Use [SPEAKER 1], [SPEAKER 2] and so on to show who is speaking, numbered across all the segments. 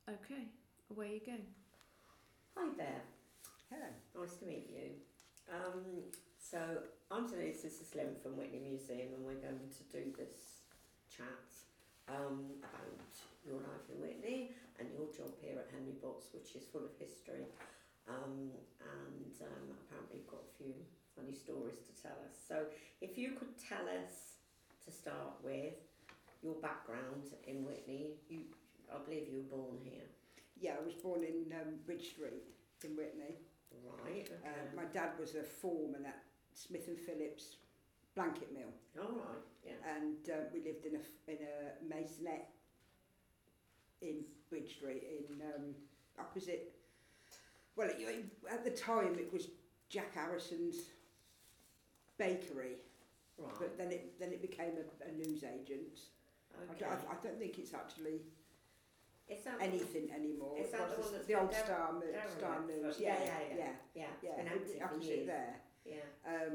[SPEAKER 1] Okay, away you go.
[SPEAKER 2] Hi there,
[SPEAKER 3] Hello.
[SPEAKER 2] nice to meet you. So I'm Denise, this is Lynn from Whitney Museum, and we're going to do this chat about your life in Whitney and your job here at Henry Botts, which is full of history, and apparently you've got a few funny stories to tell us. So if you could tell us, to start with, your background in Whitney. I believe you were born here.
[SPEAKER 3] Yeah, I was born in Bridge Street in Whitney.
[SPEAKER 2] Right, okay.
[SPEAKER 3] My dad was a foreman at Smith and Phillips blanket mill,
[SPEAKER 2] All right, yeah.
[SPEAKER 3] and we lived in a maisonette in Bridge Street in opposite. Well, at the time it was Jack Harrison's bakery,
[SPEAKER 2] Right.
[SPEAKER 3] but then it became a newsagent.
[SPEAKER 2] Okay.
[SPEAKER 3] I don't think it's actually
[SPEAKER 2] Is that
[SPEAKER 3] anything anymore.
[SPEAKER 2] Is that the one that's
[SPEAKER 3] the old
[SPEAKER 2] been
[SPEAKER 3] Star
[SPEAKER 2] derelict
[SPEAKER 3] News?
[SPEAKER 2] for-
[SPEAKER 3] Yeah,
[SPEAKER 2] yeah.
[SPEAKER 3] yeah.
[SPEAKER 2] It's been active for
[SPEAKER 3] opposite
[SPEAKER 2] years.
[SPEAKER 3] there.
[SPEAKER 2] Yeah.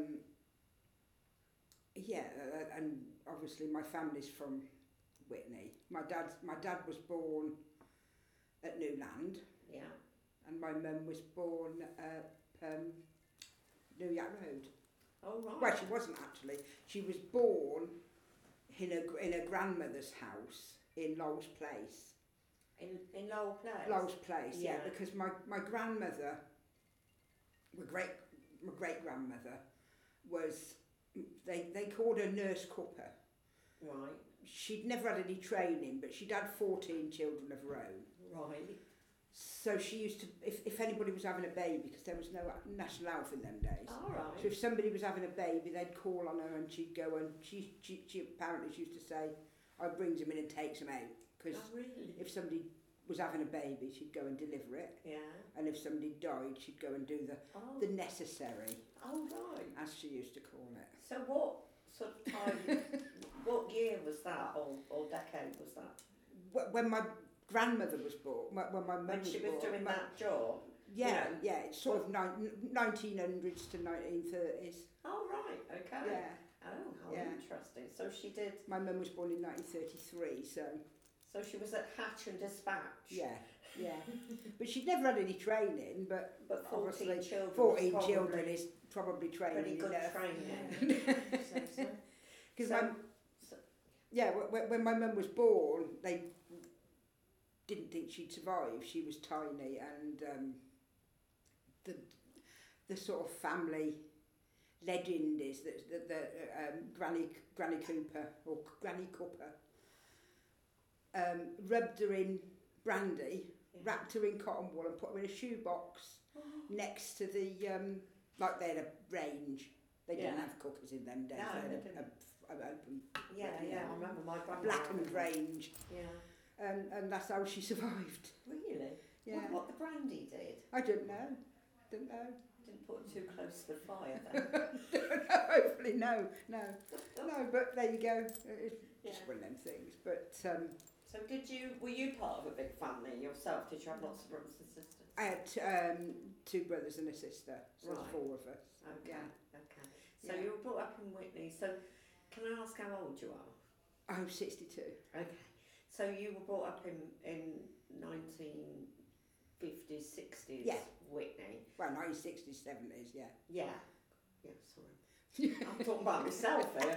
[SPEAKER 3] And obviously my family's from Whitney. My dad was born at Newland,
[SPEAKER 2] Yeah.
[SPEAKER 3] and my mum was born at New York Road.
[SPEAKER 2] Oh right.
[SPEAKER 3] Well, she wasn't actually. She was born in a grandmother's house in Lowell's Place.
[SPEAKER 2] In Lowell Place.
[SPEAKER 3] Lowell's Place, yeah,
[SPEAKER 2] Yeah.
[SPEAKER 3] because my grandmother, my great grandmother, was they called her Nurse Cooper.
[SPEAKER 2] Right.
[SPEAKER 3] She'd never had any training, but she'd had 14 children of her own.
[SPEAKER 2] Right.
[SPEAKER 3] So she used to, if anybody was having a baby, because there was no national health in them days.
[SPEAKER 2] All right.
[SPEAKER 3] So if somebody was having a baby, they'd call on her and she'd go, and she apparently she used to say, I brings him in and takes him out. Because
[SPEAKER 2] Oh really?
[SPEAKER 3] if somebody was having a baby, she'd go and deliver it.
[SPEAKER 2] Yeah.
[SPEAKER 3] And if somebody died, she'd go and do
[SPEAKER 2] Oh.
[SPEAKER 3] the necessary,
[SPEAKER 2] Oh right.
[SPEAKER 3] as she used to call it.
[SPEAKER 2] So what sort of time? What year was that, or decade was that?
[SPEAKER 3] When my grandmother was born, when my mum
[SPEAKER 2] When
[SPEAKER 3] was
[SPEAKER 2] she
[SPEAKER 3] born,
[SPEAKER 2] was doing that job.
[SPEAKER 3] Yeah,
[SPEAKER 2] you know?
[SPEAKER 3] yeah, it's sort of 1900s to 1930s.
[SPEAKER 2] Oh right. Okay.
[SPEAKER 3] Yeah,
[SPEAKER 2] Oh, how
[SPEAKER 3] Yeah.
[SPEAKER 2] interesting. So she did.
[SPEAKER 3] my mum was born in 1933,
[SPEAKER 2] So she was at Hatch and Dispatch.
[SPEAKER 3] yeah. But she'd never had any training, but
[SPEAKER 2] 14
[SPEAKER 3] obviously
[SPEAKER 2] children
[SPEAKER 3] 14
[SPEAKER 2] was
[SPEAKER 3] children is probably training
[SPEAKER 2] Pretty good
[SPEAKER 3] enough.
[SPEAKER 2] training.
[SPEAKER 3] Because
[SPEAKER 2] So-
[SPEAKER 3] when my mum was born, they didn't think she'd survive. She was tiny, and the sort of family legend is that Granny Cooper or Granny Cooper rubbed her in brandy,
[SPEAKER 2] Yeah.
[SPEAKER 3] wrapped her in cotton wool, and put her in a shoebox next to the like they had a range. They didn't
[SPEAKER 2] Yeah.
[SPEAKER 3] have cookers in them days.
[SPEAKER 2] No,
[SPEAKER 3] they
[SPEAKER 2] they
[SPEAKER 3] had
[SPEAKER 2] didn't.
[SPEAKER 3] a open
[SPEAKER 2] Yeah, I remember my grandma.
[SPEAKER 3] blackened range,
[SPEAKER 2] Yeah.
[SPEAKER 3] and that's how she survived.
[SPEAKER 2] Really?
[SPEAKER 3] Yeah.
[SPEAKER 2] What the brandy did?
[SPEAKER 3] I don't know. Don't know.
[SPEAKER 2] Didn't put it too close to the fire then.
[SPEAKER 3] Hopefully, no. But there you go. It's
[SPEAKER 2] Yeah.
[SPEAKER 3] just one of them things. But
[SPEAKER 2] So were you part of a big family yourself? Did you have lots of brothers and sisters?
[SPEAKER 3] I had 2 brothers and a sister, so
[SPEAKER 2] Right.
[SPEAKER 3] 4 of us.
[SPEAKER 2] Okay,
[SPEAKER 3] Yeah.
[SPEAKER 2] okay. So
[SPEAKER 3] Yeah.
[SPEAKER 2] you were brought up in Whitney. So can I ask how old you are?
[SPEAKER 3] I'm 62.
[SPEAKER 2] Okay. So you were brought up in 1950s, 60s
[SPEAKER 3] Yeah.
[SPEAKER 2] Whitney.
[SPEAKER 3] Well, 1960s, 70s, yeah.
[SPEAKER 2] Yeah. Yeah, sorry. I'm talking about myself here.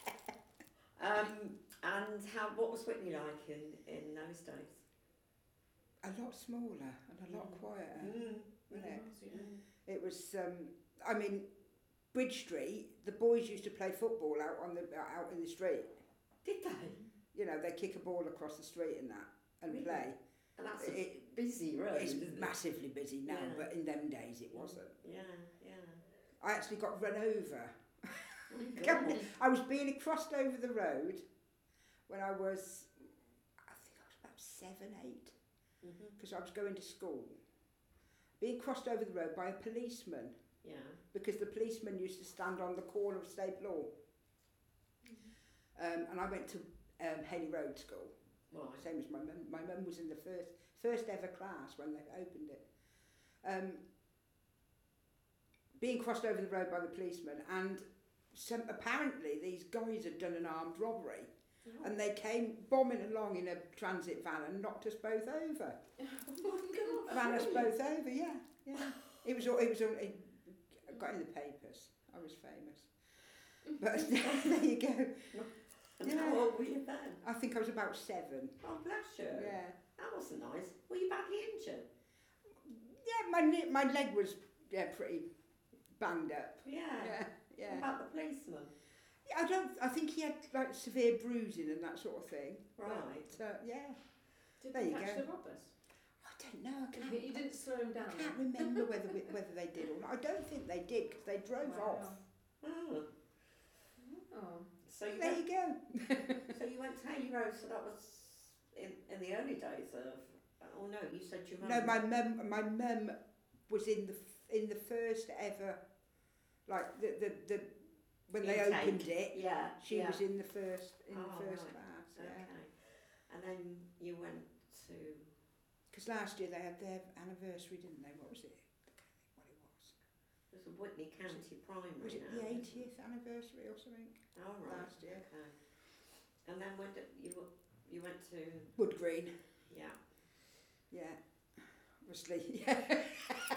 [SPEAKER 2] And what was Whitney like in those days?
[SPEAKER 3] A lot smaller and a lot quieter. Wasn't it?
[SPEAKER 2] Mm.
[SPEAKER 3] It was, I mean, Bridge Street, the boys used to play football out in the street.
[SPEAKER 2] Did they?
[SPEAKER 3] You know, they kick a ball across the street and that, and
[SPEAKER 2] Really?
[SPEAKER 3] play.
[SPEAKER 2] And that's a
[SPEAKER 3] It-
[SPEAKER 2] busy road,
[SPEAKER 3] It's
[SPEAKER 2] isn't it?
[SPEAKER 3] massively busy now,
[SPEAKER 2] Yeah.
[SPEAKER 3] but in them days it wasn't.
[SPEAKER 2] Yeah, yeah.
[SPEAKER 3] I actually got run over.
[SPEAKER 2] Oh my God.
[SPEAKER 3] I was being crossed over the road when I think I was about 7, 8,
[SPEAKER 2] Mhm.
[SPEAKER 3] because I was going to school. Being crossed over the road by a policeman,
[SPEAKER 2] Yeah.
[SPEAKER 3] because the policeman used to stand on the corner of State Law. And I went to Haley Road School,
[SPEAKER 2] Right.
[SPEAKER 3] same as my mum. My mum was in the first ever class when they opened it. Being crossed over the road by the policeman, and apparently these guys had done an armed robbery. and they came bombing along in a transit van and knocked us both over. Ran us both over, yeah. It got in the papers. I was famous. But there you go.
[SPEAKER 2] And how old were you then?
[SPEAKER 3] I think I was about 7.
[SPEAKER 2] Oh, bless you.
[SPEAKER 3] Yeah.
[SPEAKER 2] That wasn't nice. Were you badly injured?
[SPEAKER 3] Yeah, my leg was pretty banged up.
[SPEAKER 2] Yeah.
[SPEAKER 3] Yeah.
[SPEAKER 2] What about the policeman?
[SPEAKER 3] Yeah, I think he had like severe bruising and that sort of thing.
[SPEAKER 2] Right.
[SPEAKER 3] But, yeah.
[SPEAKER 4] Did
[SPEAKER 3] There
[SPEAKER 4] they
[SPEAKER 3] you
[SPEAKER 4] catch
[SPEAKER 3] go.
[SPEAKER 4] the robbers?
[SPEAKER 3] I don't know.
[SPEAKER 4] You didn't slow them down.
[SPEAKER 3] I can't remember whether they did or not. I don't think they did because they drove off.
[SPEAKER 2] Oh.
[SPEAKER 4] Oh.
[SPEAKER 2] So you
[SPEAKER 3] There
[SPEAKER 2] went,
[SPEAKER 3] you go.
[SPEAKER 2] so you went to Haley Road, so that was in the early days of, oh no, you said your mum.
[SPEAKER 3] No, my mum was in the first ever, like the when they
[SPEAKER 2] Intake.
[SPEAKER 3] opened it.
[SPEAKER 2] Yeah.
[SPEAKER 3] She was in the first
[SPEAKER 2] Oh,
[SPEAKER 3] class.
[SPEAKER 2] Okay.
[SPEAKER 3] Yeah.
[SPEAKER 2] And then you went to,
[SPEAKER 3] Because last year they had their anniversary, didn't they? What was it? I can't think what it was.
[SPEAKER 2] it was a Whitney County Primary.
[SPEAKER 3] Was it
[SPEAKER 2] now,
[SPEAKER 3] the
[SPEAKER 2] isn't it?
[SPEAKER 3] 80th anniversary or something?
[SPEAKER 2] Oh, right.
[SPEAKER 3] Last year.
[SPEAKER 2] Okay. And then when did you went to,
[SPEAKER 3] Wood Green.
[SPEAKER 2] yeah.
[SPEAKER 3] Yeah. Obviously. Yeah.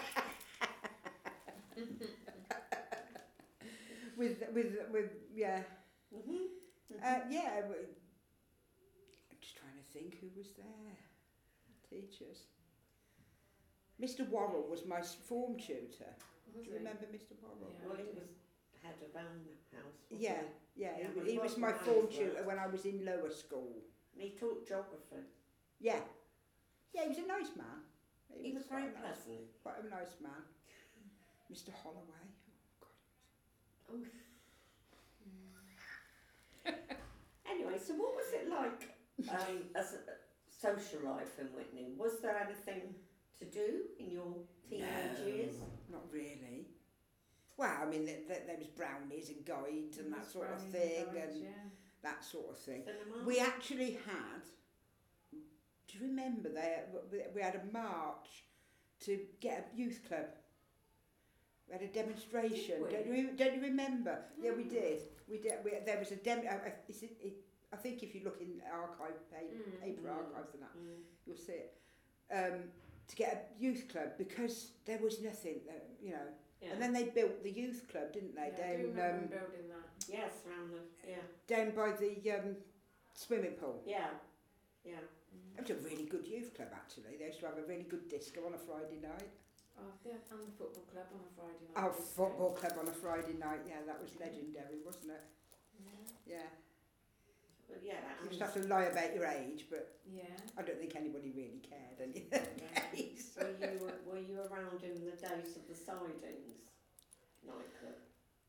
[SPEAKER 3] with yeah. Yeah. I'm just trying to think who was there. Teachers. Mr. Worrell was my form tutor. Do you remember Mr. Worrell?
[SPEAKER 4] Yeah.
[SPEAKER 2] Well, he was head of Anne House. wasn't
[SPEAKER 3] Yeah,
[SPEAKER 2] he?
[SPEAKER 3] yeah.
[SPEAKER 2] Yeah,
[SPEAKER 3] He
[SPEAKER 2] well,
[SPEAKER 3] was
[SPEAKER 2] he
[SPEAKER 3] my
[SPEAKER 2] was
[SPEAKER 3] form
[SPEAKER 2] nice,
[SPEAKER 3] tutor
[SPEAKER 2] wasn't
[SPEAKER 3] when I was in lower school.
[SPEAKER 2] And he taught geography.
[SPEAKER 3] Yeah. Yeah, he was a nice man.
[SPEAKER 2] He was very
[SPEAKER 3] quite a nice,
[SPEAKER 2] pleasant.
[SPEAKER 3] quite a nice man. Mr. Holloway. Oh, God.
[SPEAKER 2] Anyway, so what was it like as a social life in Whitney? Was there anything to do in your teenage years?
[SPEAKER 3] Not really. Well, I mean, there was brownies and guides and that sort of
[SPEAKER 4] Brownies
[SPEAKER 3] thing,
[SPEAKER 4] guides,
[SPEAKER 3] and
[SPEAKER 4] yeah.
[SPEAKER 3] that sort of thing.
[SPEAKER 2] Cinema?
[SPEAKER 3] We actually had. Do you remember we had a march to get a youth club? We had a demonstration.
[SPEAKER 2] Did we?
[SPEAKER 3] Don't you remember? Yeah, we did. There was a I think if you look in archive paper archives and that, you'll see it. To get a youth club because there was nothing,
[SPEAKER 2] Yeah.
[SPEAKER 3] And then they built the youth club, didn't they?
[SPEAKER 4] Yeah, I do remember building that.
[SPEAKER 2] Yes, around the
[SPEAKER 3] Down by the swimming pool.
[SPEAKER 2] yeah.
[SPEAKER 3] It was a really good youth club actually. They used to have a really good disco on a Friday night.
[SPEAKER 4] Oh, yeah, and the football club on a Friday night.
[SPEAKER 3] Oh, football club on a Friday night. Yeah, that was legendary, wasn't it? Yeah.
[SPEAKER 2] But yeah, that
[SPEAKER 3] You used to have to lie about your age, but
[SPEAKER 4] Yeah.
[SPEAKER 3] I don't think anybody really cared any days.
[SPEAKER 2] were you around in the days of the Sidings nightclub?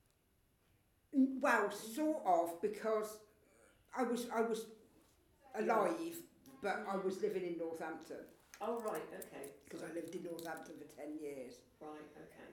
[SPEAKER 3] Well, sort of, because I was alive, but I was living in Northampton
[SPEAKER 2] Oh right, okay.
[SPEAKER 3] because I lived in Northampton for 10 years.
[SPEAKER 2] Right, okay.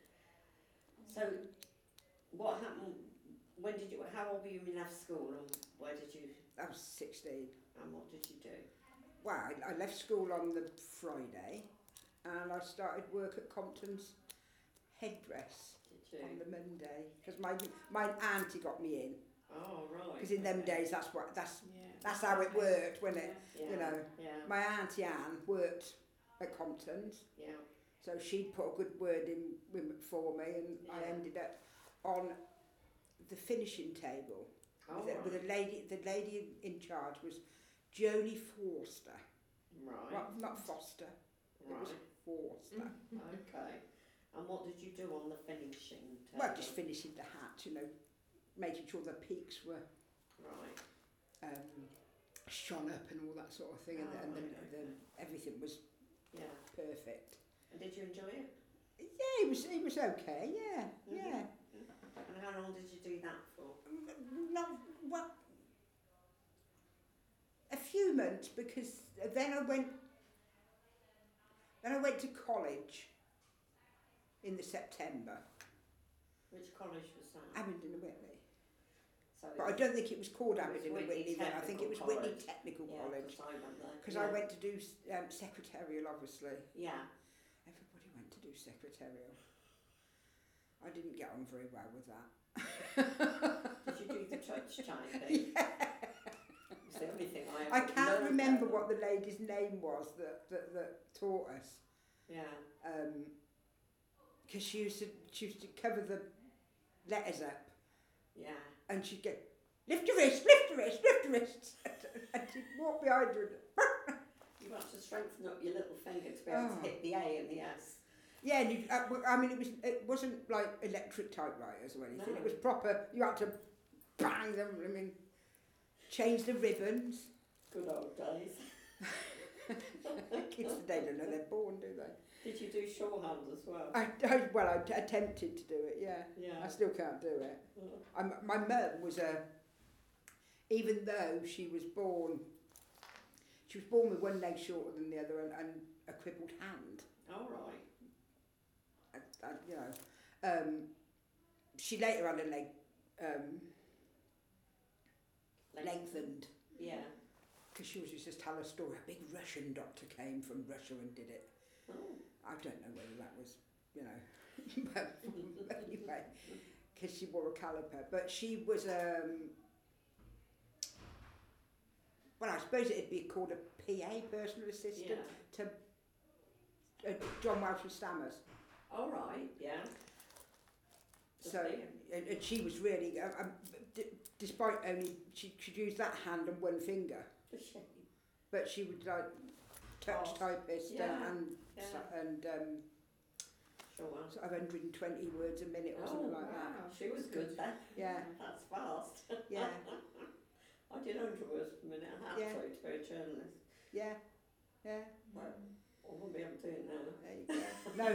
[SPEAKER 2] So what happened? When did you? How old were you when you left school, and where did you?
[SPEAKER 3] I was 16.
[SPEAKER 2] And what did you do?
[SPEAKER 3] Well, I left school on the Friday, and I started work at Compton's Headdress
[SPEAKER 2] Did
[SPEAKER 3] on
[SPEAKER 2] you?
[SPEAKER 3] the Monday because my auntie got me in.
[SPEAKER 2] Oh right.
[SPEAKER 3] Because in them
[SPEAKER 2] okay.
[SPEAKER 3] days, that's
[SPEAKER 4] Yeah.
[SPEAKER 3] how it worked, wasn't it?
[SPEAKER 2] Yeah,
[SPEAKER 3] you know,
[SPEAKER 2] Yeah.
[SPEAKER 3] My auntie Anne worked at Compton's,
[SPEAKER 2] Yeah.
[SPEAKER 3] so she put a good word in for me, and I
[SPEAKER 2] Yeah.
[SPEAKER 3] ended up on the finishing table
[SPEAKER 2] Oh,
[SPEAKER 3] with a lady. The lady in charge was Jolie Forster,
[SPEAKER 2] right.
[SPEAKER 3] well, not Foster. It was
[SPEAKER 2] Right.
[SPEAKER 3] Forster.
[SPEAKER 2] Okay. And what did you do on the finishing table?
[SPEAKER 3] Well, just finishing the hat, making sure the peaks were
[SPEAKER 2] Right.
[SPEAKER 3] shone up and all that sort of thing, and,
[SPEAKER 2] Oh,
[SPEAKER 3] and
[SPEAKER 2] right,
[SPEAKER 3] the everything was
[SPEAKER 2] Yeah.
[SPEAKER 3] perfect.
[SPEAKER 2] And did you enjoy it?
[SPEAKER 3] Yeah, it was okay. Yeah, yeah.
[SPEAKER 2] And how long did you do that for?
[SPEAKER 3] Not what. A few months, because then I went to college in the September,
[SPEAKER 2] Which college was that?
[SPEAKER 3] Abingdon and Whitney.
[SPEAKER 2] So
[SPEAKER 3] But I don't think it was called
[SPEAKER 2] It was
[SPEAKER 3] Abingdon and
[SPEAKER 2] Whitney
[SPEAKER 3] Whitney then. I think it was
[SPEAKER 2] Technical
[SPEAKER 3] Whitney
[SPEAKER 2] College.
[SPEAKER 3] Technical
[SPEAKER 2] yeah,
[SPEAKER 3] College.
[SPEAKER 2] 'cause I went there.
[SPEAKER 3] Because
[SPEAKER 2] yeah.
[SPEAKER 3] I went to do secretarial, obviously.
[SPEAKER 2] Yeah.
[SPEAKER 3] Everybody went to do secretarial. I didn't get on very well with that.
[SPEAKER 2] Did you do the touch type thing? the only thing I ever
[SPEAKER 3] I can't
[SPEAKER 2] learned
[SPEAKER 3] remember
[SPEAKER 2] about
[SPEAKER 3] what the lady's name was that taught us.
[SPEAKER 2] them. Yeah.
[SPEAKER 3] Because she used to cover the letters up,
[SPEAKER 2] Yeah.
[SPEAKER 3] and she'd go, lift your wrist, lift your wrist, lift your wrist, and she'd walk behind her.
[SPEAKER 2] You have to strengthen up your little finger to be able
[SPEAKER 3] Oh.
[SPEAKER 2] to hit the A and the S.
[SPEAKER 3] Yeah, and I mean, it wasn't like electric typewriters or anything.
[SPEAKER 2] No.
[SPEAKER 3] It was proper. You had to bang them. I mean, change the ribbons.
[SPEAKER 2] Good old days.
[SPEAKER 3] Kids today don't know they're born, do they?
[SPEAKER 2] Did you do shorthand as well?
[SPEAKER 3] I attempted to do it. Yeah,
[SPEAKER 2] Yeah.
[SPEAKER 3] I still can't do it. My mum was even though she was born with one leg shorter than the other and a crippled hand.
[SPEAKER 2] All right.
[SPEAKER 3] You know, she later had her leg lengthened
[SPEAKER 2] Yeah.
[SPEAKER 3] because she was used to tell a story. A big Russian doctor came from Russia and did it.
[SPEAKER 2] Oh.
[SPEAKER 3] I don't know whether that was, you know, but anyway, because she wore a caliper. But she was, well, I suppose it'd be called a PA, personal assistant,
[SPEAKER 2] Yeah.
[SPEAKER 3] to John Welsh with Stammers.
[SPEAKER 2] All right. Yeah.
[SPEAKER 3] So, and she was really, despite only, she'd use that hand and one finger,
[SPEAKER 2] The shame.
[SPEAKER 3] but she would like touch typist
[SPEAKER 2] Yeah.
[SPEAKER 3] and
[SPEAKER 2] Sure.
[SPEAKER 3] sort of 120 words a minute or something like that.
[SPEAKER 2] Wow. She was good then.
[SPEAKER 3] Yeah,
[SPEAKER 2] That's fast.
[SPEAKER 3] yeah,
[SPEAKER 2] I did 100 words per minute. I had
[SPEAKER 3] Yeah.
[SPEAKER 2] to be a journalist.
[SPEAKER 3] yeah, yeah.
[SPEAKER 2] Well, I wouldn't be able to do it now.
[SPEAKER 3] There you go.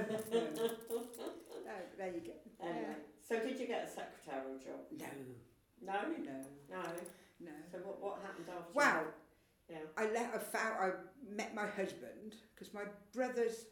[SPEAKER 3] No, there you go.
[SPEAKER 2] Anyway, so did you get a secretarial job?
[SPEAKER 3] No,
[SPEAKER 2] No.
[SPEAKER 3] no,
[SPEAKER 2] No.
[SPEAKER 3] no.
[SPEAKER 2] So what happened after?
[SPEAKER 3] Wow.
[SPEAKER 2] Yeah.
[SPEAKER 3] I met my husband because my brothers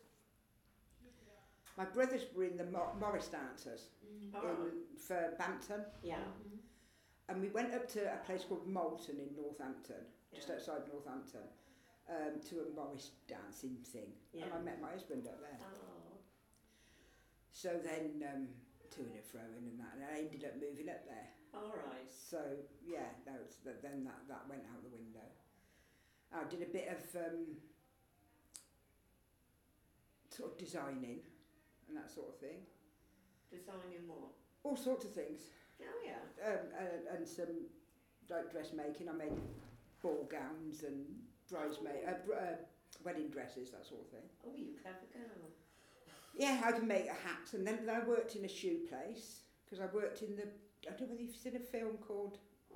[SPEAKER 3] were in the Morris Dancers
[SPEAKER 2] All right.
[SPEAKER 3] for Bampton,
[SPEAKER 2] Yeah.
[SPEAKER 3] and we went up to a place called Moulton in Northampton, just
[SPEAKER 2] Yeah.
[SPEAKER 3] outside Northampton, to a Morris dancing thing,
[SPEAKER 2] Yeah.
[SPEAKER 3] and I met my husband up there.
[SPEAKER 2] Oh.
[SPEAKER 3] So then, to and froing and that, and I ended up moving up there.
[SPEAKER 2] All right.
[SPEAKER 3] So yeah, then that went out the window. I did a bit of sort of designing and that sort of thing.
[SPEAKER 2] Designing what?
[SPEAKER 3] All sorts of things.
[SPEAKER 2] Oh yeah.
[SPEAKER 3] And some like dressmaking. I made ball gowns and wedding dresses, that sort of thing.
[SPEAKER 2] Oh, you clever girl.
[SPEAKER 3] Yeah, I can make hats. And then I worked in a shoe place because I worked in the. I don't know whether you've seen a film called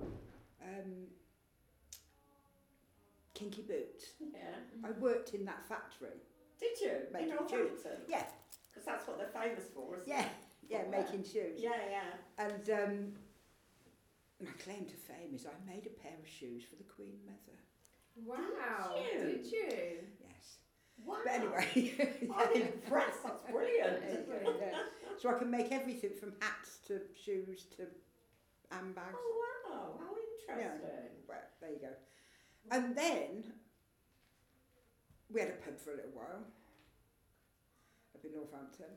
[SPEAKER 3] Kinky Boots.
[SPEAKER 2] Yeah.
[SPEAKER 3] I worked in that factory.
[SPEAKER 2] Did you?
[SPEAKER 3] Making
[SPEAKER 2] in
[SPEAKER 3] shoes.
[SPEAKER 2] Northampton?
[SPEAKER 3] Yeah,
[SPEAKER 2] Because that's what they're famous for, isn't
[SPEAKER 3] yeah,
[SPEAKER 2] it?
[SPEAKER 3] yeah,
[SPEAKER 2] Oh,
[SPEAKER 3] making shoes.
[SPEAKER 2] Yeah, yeah.
[SPEAKER 3] And my claim to fame is I made a pair of shoes for the Queen Mother.
[SPEAKER 4] Wow.
[SPEAKER 2] Did
[SPEAKER 4] Did you?
[SPEAKER 3] Yes.
[SPEAKER 2] Wow.
[SPEAKER 3] But anyway.
[SPEAKER 2] I'm impressed. That's brilliant.
[SPEAKER 3] Yeah. So I can make everything from hats to shoes to handbags.
[SPEAKER 2] Oh wow! How interesting.
[SPEAKER 3] Well, there you go. And then we had a pub for a little while up in Northampton.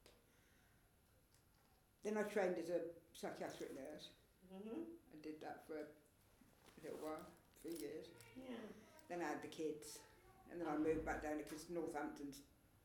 [SPEAKER 3] Then I trained as a psychiatric nurse
[SPEAKER 2] Mhm.
[SPEAKER 3] and did that for a little while, 3 years.
[SPEAKER 2] Yeah.
[SPEAKER 3] Then I had the kids, and then I moved back down because Northampton's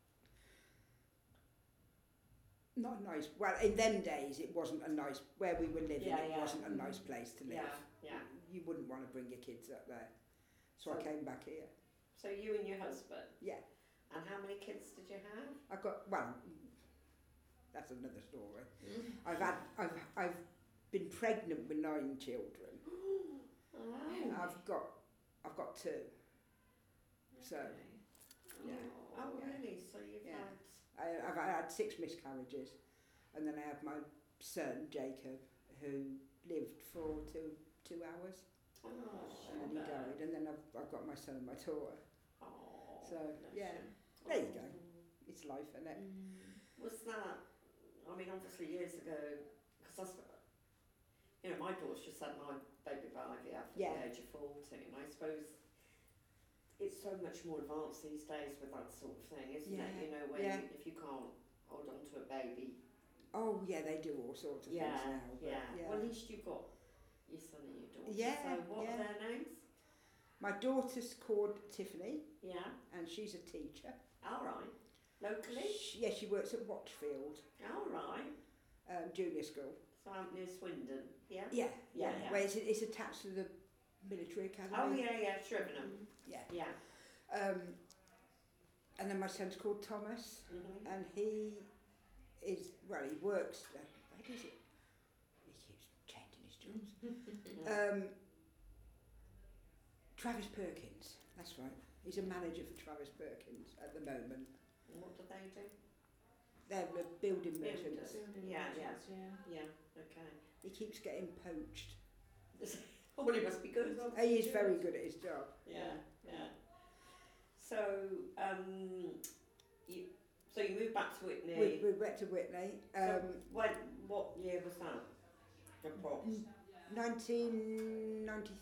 [SPEAKER 3] not nice. Well, in them days, it wasn't a nice, where we were living,
[SPEAKER 2] Yeah,
[SPEAKER 3] it
[SPEAKER 2] yeah.
[SPEAKER 3] wasn't a nice place to live.
[SPEAKER 2] Yeah. Yeah.
[SPEAKER 3] You wouldn't want to bring your kids up there. So I
[SPEAKER 2] So-
[SPEAKER 3] came back here.
[SPEAKER 2] So you and your husband.
[SPEAKER 3] Yeah.
[SPEAKER 2] And how many kids did you have?
[SPEAKER 3] I got, well, that's another story.
[SPEAKER 2] Mm.
[SPEAKER 3] I've been pregnant with 9 children.
[SPEAKER 2] Oh.
[SPEAKER 3] I've got 2. So, yeah.
[SPEAKER 2] Oh
[SPEAKER 3] Yeah.
[SPEAKER 2] really? So you've
[SPEAKER 3] Yeah.
[SPEAKER 2] had.
[SPEAKER 3] I've had 6 miscarriages, and then I had my son Jacob, who lived for 2 hours,
[SPEAKER 2] Oh.
[SPEAKER 3] and he died. And then I've got my son and my daughter.
[SPEAKER 2] Oh.
[SPEAKER 3] So
[SPEAKER 2] bless
[SPEAKER 3] yeah,
[SPEAKER 2] you.
[SPEAKER 3] there you go. It's life, isn't it?
[SPEAKER 2] Was that? I mean, obviously years ago, because my daughter's just had my baby by IVF at
[SPEAKER 3] Yeah.
[SPEAKER 2] the age of 14. I suppose it's so much more advanced these days with that sort of thing, isn't
[SPEAKER 3] Yeah.
[SPEAKER 2] it? You know, when
[SPEAKER 3] Yeah.
[SPEAKER 2] if you can't hold on to a baby.
[SPEAKER 3] Oh yeah, they do all sorts of things now. But
[SPEAKER 2] yeah. Well, at least you've got your son and your daughter.
[SPEAKER 3] Yeah,
[SPEAKER 2] So what
[SPEAKER 3] yeah.
[SPEAKER 2] are their names?
[SPEAKER 3] My daughter's called Tiffany,
[SPEAKER 2] Yeah.
[SPEAKER 3] and she's a teacher.
[SPEAKER 2] All right. Locally?
[SPEAKER 3] She works at Watchfield
[SPEAKER 2] All right.
[SPEAKER 3] Junior School.
[SPEAKER 2] So out near Swindon. Yeah.
[SPEAKER 3] Yeah,
[SPEAKER 2] Yeah, yeah.
[SPEAKER 3] Well, it's attached to the military academy.
[SPEAKER 2] Oh yeah, Shrivenham.
[SPEAKER 3] Yeah.
[SPEAKER 2] Yeah.
[SPEAKER 3] And then my son's called Thomas,
[SPEAKER 2] Mhm.
[SPEAKER 3] and he works. Where is it? He keeps changing his jobs. Travis Perkins. That's right. He's a manager for Travis Perkins at the moment.
[SPEAKER 2] And what do they do?
[SPEAKER 3] They're the building merchants.
[SPEAKER 2] Builders.
[SPEAKER 4] Building
[SPEAKER 2] Yeah,
[SPEAKER 4] merchants, yeah.
[SPEAKER 2] Yeah. Okay.
[SPEAKER 3] He keeps getting poached.
[SPEAKER 2] Well, he must be good.
[SPEAKER 3] He is very good at his job.
[SPEAKER 2] Yeah. Yeah. So, you moved back to Whitney.
[SPEAKER 3] We went to Whitney.
[SPEAKER 2] What year was that? Approx.
[SPEAKER 3] 1993.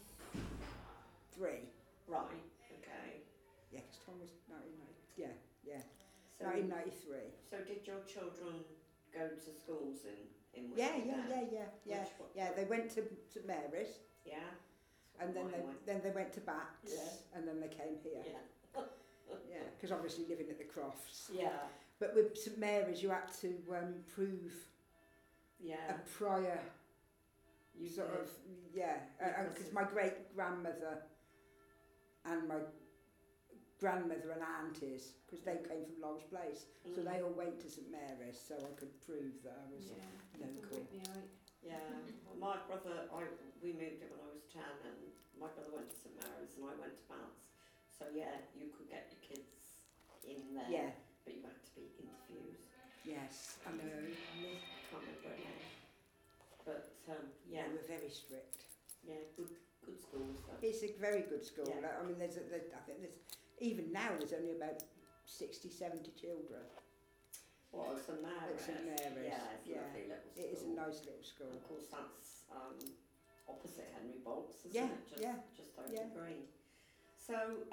[SPEAKER 2] Right. Okay.
[SPEAKER 3] Yeah, because Tom was 1990. Yeah.
[SPEAKER 2] So,
[SPEAKER 3] 1993.
[SPEAKER 2] so did your children go to schools in Whitney?
[SPEAKER 3] Yeah.
[SPEAKER 2] Which one?
[SPEAKER 3] Yeah, they went to St Mary's,
[SPEAKER 2] Yeah.
[SPEAKER 3] and then
[SPEAKER 2] Mine went.
[SPEAKER 3] they went to Bats,
[SPEAKER 2] Yeah.
[SPEAKER 3] and then they came here.
[SPEAKER 2] Yeah.
[SPEAKER 3] Yeah, because obviously living at the Crofts.
[SPEAKER 2] Yeah.
[SPEAKER 3] But with St Mary's, you had to prove
[SPEAKER 2] Yeah.
[SPEAKER 3] a prior
[SPEAKER 2] You
[SPEAKER 3] sort
[SPEAKER 2] did.
[SPEAKER 3] of because my great grandmother and my grandmother and aunties, because they came from Long's Place, so they all went to St Mary's, so I could prove that I was
[SPEAKER 4] Yeah.
[SPEAKER 3] local.
[SPEAKER 4] Whitneyite.
[SPEAKER 2] Yeah. Well, my brother, we moved it when I was 10, and my brother went to St Mary's and I went to Bats. So yeah, you could get your kids in there.
[SPEAKER 3] Yeah.
[SPEAKER 2] But you had to be interviewed.
[SPEAKER 3] Yes, I know.
[SPEAKER 2] I can't remember her name. But yeah,
[SPEAKER 3] They were very strict.
[SPEAKER 2] yeah, good schools. Though.
[SPEAKER 3] It's a very good school.
[SPEAKER 2] Yeah.
[SPEAKER 3] I mean, I think there's even now there's only about 60, 70 children.
[SPEAKER 2] Well, St Mary's.
[SPEAKER 3] At St Mary's,
[SPEAKER 2] Yeah, it's a
[SPEAKER 3] yeah.
[SPEAKER 2] lovely little school.
[SPEAKER 3] It is a nice little school.
[SPEAKER 2] Of course, that's opposite Henry Bolts, isn't
[SPEAKER 3] Yeah,
[SPEAKER 2] it? Just over
[SPEAKER 3] yeah.
[SPEAKER 2] the green. So,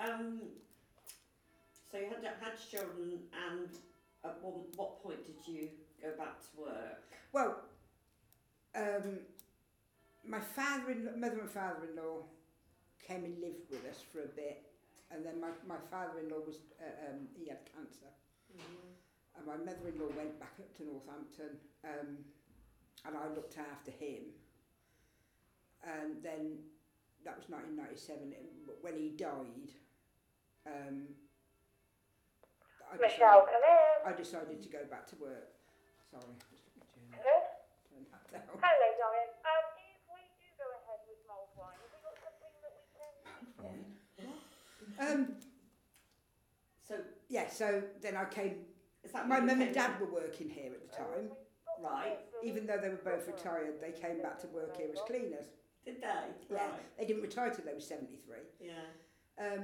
[SPEAKER 2] so you had children, and at what point did you go back to work?
[SPEAKER 3] Well, my mother and father-in-law came and lived with us for a bit, and then my father-in-law was he had cancer, and my mother-in-law went back up to Northampton, and I looked after him, and then that was 1997. When he died, I decided to go back to work. Sorry, just let me turn that down.
[SPEAKER 5] Hello, darling. If we do go ahead with mulled wine, have we got something that we can...
[SPEAKER 2] So
[SPEAKER 3] Yeah, so then I came.
[SPEAKER 2] is that
[SPEAKER 3] My
[SPEAKER 2] when you
[SPEAKER 3] mum and
[SPEAKER 2] came
[SPEAKER 3] dad
[SPEAKER 2] in?
[SPEAKER 3] were working here at the time.
[SPEAKER 2] Right?
[SPEAKER 3] Even though they were both retired, they came back to work here as cleaners.
[SPEAKER 2] Did they?
[SPEAKER 3] Yeah.
[SPEAKER 2] Right.
[SPEAKER 3] They didn't retire till they were 73.
[SPEAKER 2] Yeah.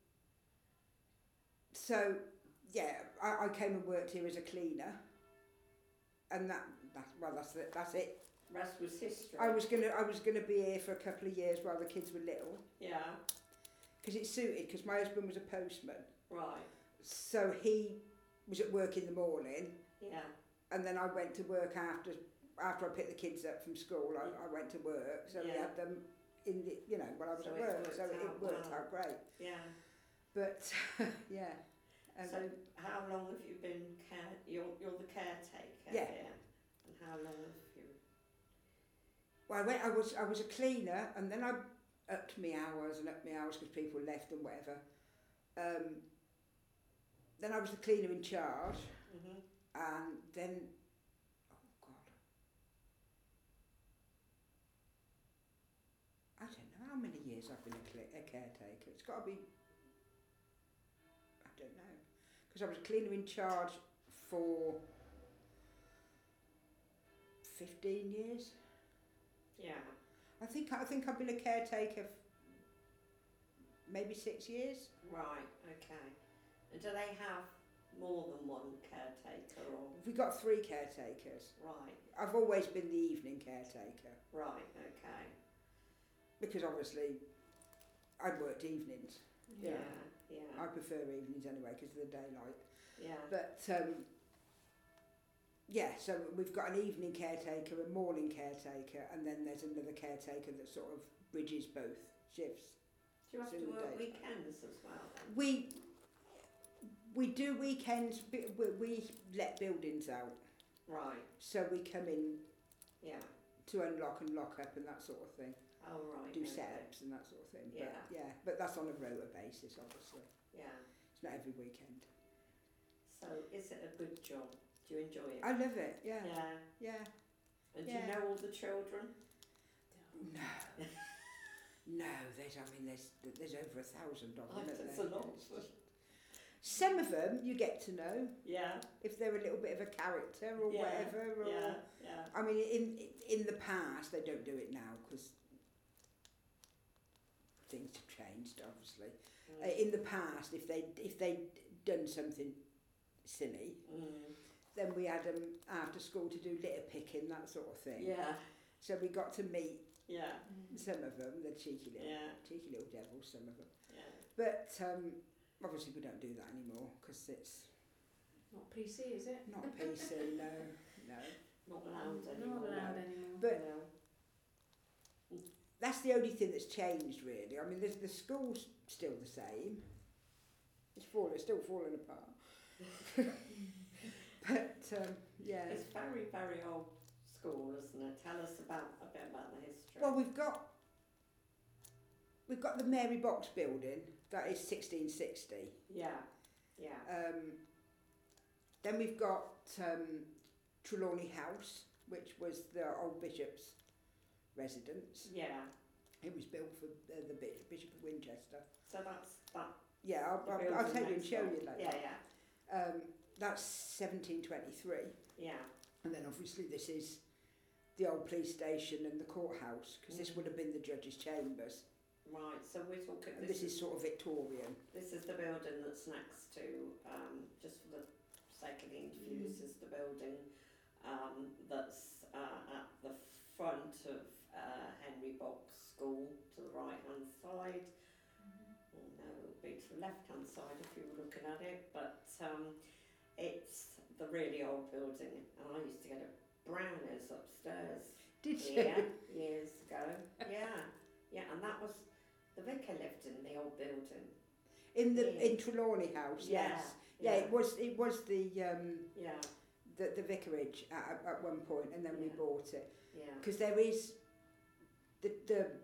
[SPEAKER 3] So yeah, I came and worked here as a cleaner, and that's it.
[SPEAKER 2] Rest was history.
[SPEAKER 3] I was gonna be here for a couple of years while the kids were little,
[SPEAKER 2] Yeah.
[SPEAKER 3] because it suited. Because my husband was a postman,
[SPEAKER 2] Right.
[SPEAKER 3] so he was at work in the morning,
[SPEAKER 2] Yeah.
[SPEAKER 3] and then I went to work after I picked the kids up from school. I went to work, so we
[SPEAKER 2] Yeah.
[SPEAKER 3] had them in the when I was
[SPEAKER 2] So
[SPEAKER 3] at
[SPEAKER 2] it
[SPEAKER 3] work,
[SPEAKER 2] worked
[SPEAKER 3] so it
[SPEAKER 2] out
[SPEAKER 3] worked
[SPEAKER 2] well.
[SPEAKER 3] out great.
[SPEAKER 2] Yeah.
[SPEAKER 3] But yeah,
[SPEAKER 2] So how long have you been You're the caretaker
[SPEAKER 3] Yeah.
[SPEAKER 2] here, and how long have you?
[SPEAKER 3] well, I was a cleaner, and then I upped my hours because people left and whatever. Then I was the cleaner in charge, and then I don't know how many years I've been a caretaker. It's got to be, I don't know, because I was cleaner in charge for 15 years.
[SPEAKER 2] Yeah.
[SPEAKER 3] I think I've been a caretaker maybe 6 years.
[SPEAKER 2] Right. Okay. And do they have more than one caretaker, or?
[SPEAKER 3] We've got 3 caretakers.
[SPEAKER 2] Right.
[SPEAKER 3] I've always been the evening caretaker
[SPEAKER 2] Right. Okay.
[SPEAKER 3] because obviously I worked evenings.
[SPEAKER 2] Yeah.
[SPEAKER 3] I
[SPEAKER 2] Yeah.
[SPEAKER 3] prefer evenings anyway because of the daylight.
[SPEAKER 2] Yeah.
[SPEAKER 3] But yeah, so we've got an evening caretaker, a morning caretaker, and then there's another caretaker that sort of bridges both shifts.
[SPEAKER 2] Do you have
[SPEAKER 3] It's
[SPEAKER 2] to
[SPEAKER 3] in the
[SPEAKER 2] work
[SPEAKER 3] days.
[SPEAKER 2] weekends as well then?
[SPEAKER 3] We do weekends. We let buildings out,
[SPEAKER 2] Right,
[SPEAKER 3] so we come in
[SPEAKER 2] yeah.
[SPEAKER 3] to unlock and lock up and that sort of thing.
[SPEAKER 2] Oh, right.
[SPEAKER 3] Do
[SPEAKER 2] okay.
[SPEAKER 3] setups and that sort of thing.
[SPEAKER 2] Yeah.
[SPEAKER 3] But yeah, but that's on a rota basis, obviously.
[SPEAKER 2] Yeah.
[SPEAKER 3] It's not every weekend.
[SPEAKER 2] So is it a good job? Do you enjoy it?
[SPEAKER 3] I love it. Yeah.
[SPEAKER 2] Yeah.
[SPEAKER 3] Yeah.
[SPEAKER 2] And do
[SPEAKER 3] Yeah.
[SPEAKER 2] you know all the children?
[SPEAKER 3] No. No, there's over 1,000 of them.
[SPEAKER 2] That's
[SPEAKER 3] isn't
[SPEAKER 2] a
[SPEAKER 3] there?
[SPEAKER 2] lot.
[SPEAKER 3] It's just- Some of them you get to know
[SPEAKER 2] Yeah.
[SPEAKER 3] if they're a little bit of a character or
[SPEAKER 2] Yeah,
[SPEAKER 3] whatever. Or
[SPEAKER 2] Yeah.
[SPEAKER 3] I mean, in the past they don't do it now because things have changed, obviously. In the past, if they'd done something silly, then we had them after school to do litter picking, that sort of thing.
[SPEAKER 2] Yeah.
[SPEAKER 3] So we got to meet
[SPEAKER 2] Yeah.
[SPEAKER 3] some of them, the cheeky
[SPEAKER 2] Yeah.
[SPEAKER 3] little devils, some of them.
[SPEAKER 2] Yeah.
[SPEAKER 3] But obviously we don't do that anymore because it's
[SPEAKER 4] Not PC, is it?
[SPEAKER 3] not PC, no.
[SPEAKER 2] Not allowed anymore.
[SPEAKER 4] Not allowed anymore.
[SPEAKER 3] But
[SPEAKER 2] No.
[SPEAKER 3] that's the only thing that's changed, really. I mean, the school's still the same. It's still falling apart. But yeah.
[SPEAKER 2] It's very, very old school, isn't it? Tell us a bit about the history.
[SPEAKER 3] Well, we've got the Mary Box building. That is 1660.
[SPEAKER 2] Yeah. Yeah.
[SPEAKER 3] Then we've got Trelawney House, which was the old bishop's residence.
[SPEAKER 2] Yeah.
[SPEAKER 3] It was built for the Bishop of Winchester.
[SPEAKER 2] So that's that.
[SPEAKER 3] Yeah,
[SPEAKER 2] the
[SPEAKER 3] I'll
[SPEAKER 2] building
[SPEAKER 3] take you and
[SPEAKER 2] next
[SPEAKER 3] show
[SPEAKER 2] door.
[SPEAKER 3] you later.
[SPEAKER 2] Yeah.
[SPEAKER 3] That's 1723.
[SPEAKER 2] Yeah.
[SPEAKER 3] And then obviously this is the old police station and the courthouse, because this would have been the judge's chambers.
[SPEAKER 2] Right. So we're talking.
[SPEAKER 3] And this is sort of Victorian.
[SPEAKER 2] This is the building that's next to, just for the sake of the interview, this is the building that's at the front of Henry Box School to the right hand side. No, it would be to the left hand side if you were looking at it, but it's the really old building, and I used to get a Brownies upstairs.
[SPEAKER 3] Did you?
[SPEAKER 2] Yeah, years ago. Yeah, and that was the vicar lived in the old building.
[SPEAKER 3] In Trelawney House, yes. Yeah, it was the
[SPEAKER 2] Yeah,
[SPEAKER 3] the vicarage at one point, and then we
[SPEAKER 2] Yeah.
[SPEAKER 3] bought it
[SPEAKER 2] yeah.
[SPEAKER 3] because there is the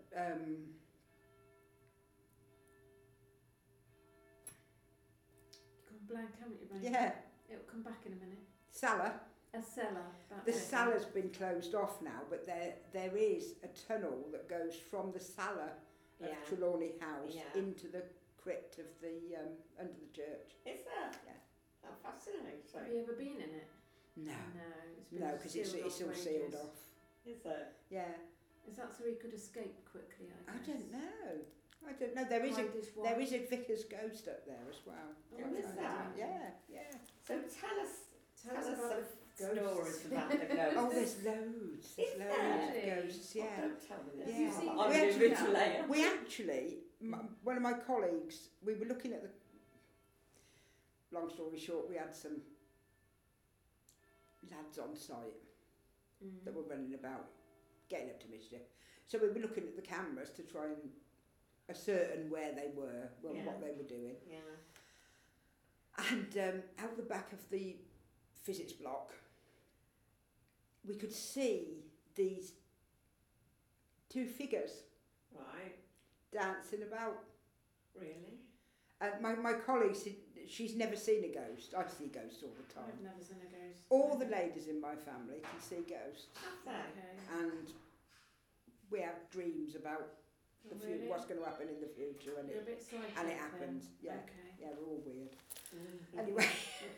[SPEAKER 4] You've gone blank, haven't you, Ray?
[SPEAKER 3] yeah
[SPEAKER 4] It'll come back in a minute.
[SPEAKER 3] cellar.
[SPEAKER 4] A cellar.
[SPEAKER 3] The
[SPEAKER 4] that's it.
[SPEAKER 3] cellar's been closed off now, but there is a tunnel that goes from the cellar of
[SPEAKER 2] Yeah.
[SPEAKER 3] Trelawney House
[SPEAKER 2] Yeah.
[SPEAKER 3] into the crypt of the under the church.
[SPEAKER 2] Is there?
[SPEAKER 3] Yeah.
[SPEAKER 2] How fascinating.
[SPEAKER 4] Have you ever been in it?
[SPEAKER 3] No,
[SPEAKER 4] It's been
[SPEAKER 3] no, because it's all
[SPEAKER 4] for
[SPEAKER 3] sealed
[SPEAKER 4] ages.
[SPEAKER 3] off.
[SPEAKER 2] Is it?
[SPEAKER 3] Yeah,
[SPEAKER 4] Is that so he could escape quickly, I
[SPEAKER 3] I
[SPEAKER 4] guess?
[SPEAKER 3] don't know. There is
[SPEAKER 4] Hide his
[SPEAKER 3] there
[SPEAKER 4] wife.
[SPEAKER 3] is a vicar's ghost up there as well.
[SPEAKER 4] Oh,
[SPEAKER 2] There is that?
[SPEAKER 3] Yeah.
[SPEAKER 2] So tell us
[SPEAKER 4] Tell us about
[SPEAKER 2] some
[SPEAKER 4] the
[SPEAKER 2] stories about the ghosts.
[SPEAKER 3] Oh, there's loads. There's
[SPEAKER 2] Is
[SPEAKER 3] loads
[SPEAKER 2] there?
[SPEAKER 3] of ghosts.
[SPEAKER 2] Oh,
[SPEAKER 3] Yeah.
[SPEAKER 2] don't tell me this.
[SPEAKER 3] Yeah. You've
[SPEAKER 4] seen
[SPEAKER 2] I'm
[SPEAKER 3] them?
[SPEAKER 2] the
[SPEAKER 3] We actually
[SPEAKER 2] invigilator.
[SPEAKER 3] We actually, one of my colleagues, we were looking at the. Long story short, we had some lads on site that were running about, getting up to mischief. So we were looking at the cameras to try and ascertain where they were,
[SPEAKER 2] Yeah.
[SPEAKER 3] what they were doing.
[SPEAKER 2] Yeah.
[SPEAKER 3] And out the back of the physics block, we could see these two figures
[SPEAKER 2] Right.
[SPEAKER 3] dancing about.
[SPEAKER 2] Really?
[SPEAKER 3] And my colleague said she's never seen a ghost. I see ghosts all the time.
[SPEAKER 4] I've never seen a ghost.
[SPEAKER 3] All the ladies in my family can see ghosts,
[SPEAKER 2] Have they?
[SPEAKER 4] Okay.
[SPEAKER 3] and we have dreams about
[SPEAKER 4] Oh, really?
[SPEAKER 3] what's going to happen in the future, and
[SPEAKER 4] You're a
[SPEAKER 3] it
[SPEAKER 4] bit psychic
[SPEAKER 3] and it
[SPEAKER 4] then.
[SPEAKER 3] happens. Yeah,
[SPEAKER 4] Okay.
[SPEAKER 3] yeah, we're all weird.
[SPEAKER 2] Mhm.
[SPEAKER 3] Anyway,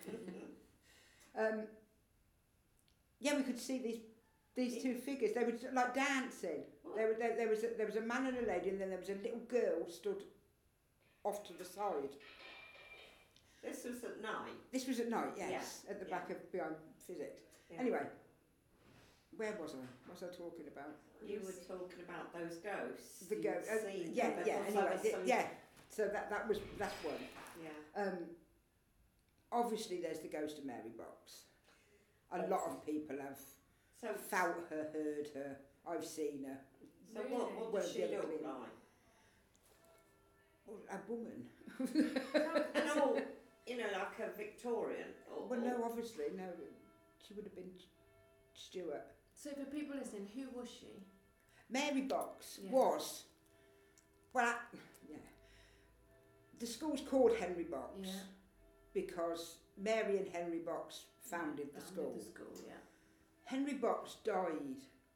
[SPEAKER 3] yeah, we could see these two figures. They were like dancing.
[SPEAKER 2] What?
[SPEAKER 3] There was a man and a lady, and then there was a little girl stood off to the side.
[SPEAKER 2] This was at night.
[SPEAKER 3] This was at night, yes,
[SPEAKER 2] Yeah,
[SPEAKER 3] at the
[SPEAKER 2] yeah.
[SPEAKER 3] back of behind physics.
[SPEAKER 2] Yeah.
[SPEAKER 3] Anyway, where was I? What was I talking about?
[SPEAKER 2] You were talking about those ghosts.
[SPEAKER 3] The
[SPEAKER 2] You'd
[SPEAKER 3] ghost.
[SPEAKER 2] seen
[SPEAKER 3] Yeah,
[SPEAKER 2] them,
[SPEAKER 3] yeah.
[SPEAKER 2] because there
[SPEAKER 3] Anyway,
[SPEAKER 2] was some-
[SPEAKER 3] yeah. So that's one.
[SPEAKER 2] Yeah.
[SPEAKER 3] Obviously, there's the ghost of Mary Box. A lot of people have
[SPEAKER 2] So,
[SPEAKER 3] felt her, heard her. I've seen her.
[SPEAKER 2] so
[SPEAKER 4] Really?
[SPEAKER 2] what
[SPEAKER 3] Well,
[SPEAKER 2] does she
[SPEAKER 3] the other
[SPEAKER 2] look
[SPEAKER 3] clean.
[SPEAKER 2] like?
[SPEAKER 3] A woman.
[SPEAKER 2] And all, you know, like a Victorian. Or,
[SPEAKER 3] Well, no, obviously, no. She would have been Stuart.
[SPEAKER 4] So for people listening, who was she?
[SPEAKER 3] Mary Box
[SPEAKER 4] Yeah.
[SPEAKER 3] was, well, yeah. The school's called Henry Box
[SPEAKER 4] Yeah.
[SPEAKER 3] because Mary and Henry Box founded the school.
[SPEAKER 4] The school, yeah.
[SPEAKER 3] Henry Box died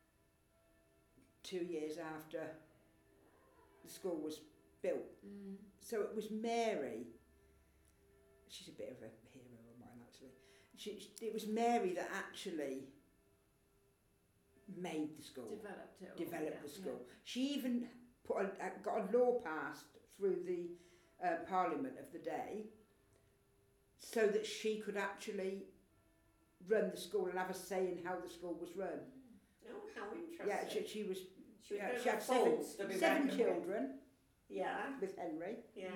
[SPEAKER 3] 2 years after the school was built.
[SPEAKER 4] Mm.
[SPEAKER 3] So it was Mary. She's a bit of a hero of mine, actually. It was Mary that actually made the school,
[SPEAKER 4] Developed it all.
[SPEAKER 3] developed
[SPEAKER 4] yeah,
[SPEAKER 3] the school. She even got a law passed through the Parliament of the day so that she could actually run the school and have a say in how the school was run.
[SPEAKER 2] Oh, how interesting.
[SPEAKER 3] Yeah, she was.
[SPEAKER 2] She was
[SPEAKER 3] Yeah,
[SPEAKER 2] a bit
[SPEAKER 3] she
[SPEAKER 2] of a
[SPEAKER 3] had
[SPEAKER 2] force to be
[SPEAKER 3] seven
[SPEAKER 2] reckoned with.
[SPEAKER 3] children
[SPEAKER 2] Yeah,
[SPEAKER 3] with Henry.
[SPEAKER 2] yeah.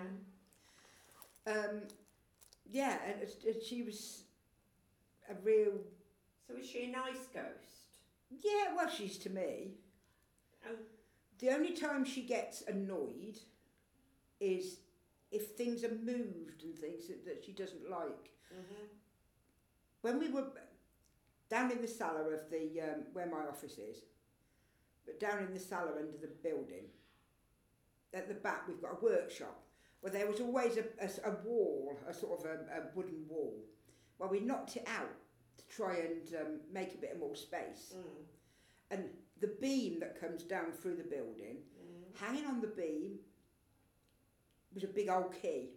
[SPEAKER 3] Yeah, and she was a real.
[SPEAKER 2] So is she a nice ghost?
[SPEAKER 3] Yeah, well, she's to me.
[SPEAKER 2] Oh,
[SPEAKER 3] The only time she gets annoyed is if things are moved and things that she doesn't like.
[SPEAKER 2] mm-hmm.
[SPEAKER 3] When we were down in the cellar of the where my office is, but down in the cellar under the building, at the back we've got a workshop. Well, there was always a wall, a sort of a wooden wall. Well, we knocked it out to try and make a bit more space. And the beam that comes down through the building, hanging on the beam was a big old key.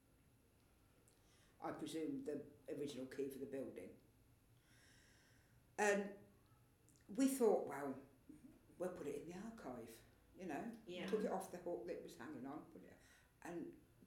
[SPEAKER 3] I presume the original key for the building. And we thought, well, we'll put it in the archive, you know.
[SPEAKER 2] Yeah.
[SPEAKER 3] Took it off the hook that it was hanging on, put it, and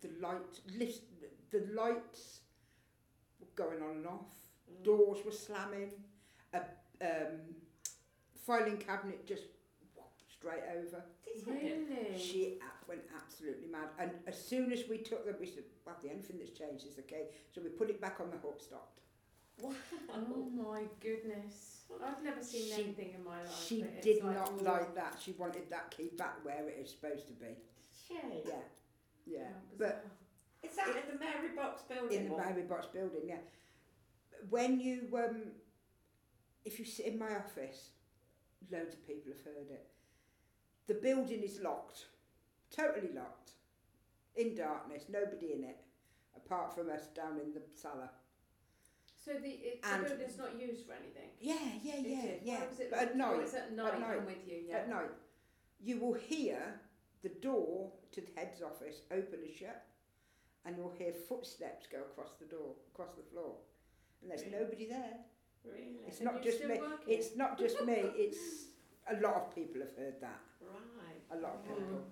[SPEAKER 3] the lights were going on and off. Doors were slamming. A filing cabinet just straight over.
[SPEAKER 4] Really?
[SPEAKER 3] She went absolutely mad. And as soon as we took them, we said, well, the only thing that's changed is the key. So we put it back on the hook, stopped.
[SPEAKER 2] Wow.
[SPEAKER 4] Oh my goodness. I've never seen
[SPEAKER 3] She-
[SPEAKER 4] anything in my life.
[SPEAKER 3] She
[SPEAKER 4] but it's
[SPEAKER 3] did
[SPEAKER 4] like,
[SPEAKER 3] not
[SPEAKER 4] oh,
[SPEAKER 3] like that. She wanted that key back where it is supposed to be.
[SPEAKER 2] Shit.
[SPEAKER 3] Yeah, yeah.
[SPEAKER 4] how
[SPEAKER 3] But
[SPEAKER 4] bizarre.
[SPEAKER 2] Is that in the Mary Box building?
[SPEAKER 3] in the
[SPEAKER 2] or-
[SPEAKER 3] Mary Box building, yeah. When you, if you sit in my office, loads of people have heard it. The building is locked, totally locked, in darkness, nobody in it, apart from us down in the cellar.
[SPEAKER 4] So the
[SPEAKER 3] And-
[SPEAKER 4] building's not used for anything?
[SPEAKER 3] Yeah, yeah,
[SPEAKER 4] Is
[SPEAKER 3] yeah,
[SPEAKER 4] it?
[SPEAKER 3] yeah.
[SPEAKER 4] Why was it
[SPEAKER 3] But at
[SPEAKER 4] locked?
[SPEAKER 3] night,
[SPEAKER 4] Oh, it's at night.
[SPEAKER 3] night.
[SPEAKER 4] I'm with you. Yeah.
[SPEAKER 3] at night, you will hear the door to the head's office open and shut, and you'll hear footsteps go across the door, across the floor, and there's
[SPEAKER 2] Really?
[SPEAKER 3] nobody there.
[SPEAKER 2] Really?
[SPEAKER 3] It's
[SPEAKER 4] And
[SPEAKER 3] not
[SPEAKER 4] you're
[SPEAKER 3] just
[SPEAKER 4] still
[SPEAKER 3] me.
[SPEAKER 4] working?
[SPEAKER 3] It's not just me. It's a lot of people have heard that.
[SPEAKER 2] Right.
[SPEAKER 3] A lot of
[SPEAKER 4] Mm.
[SPEAKER 3] people.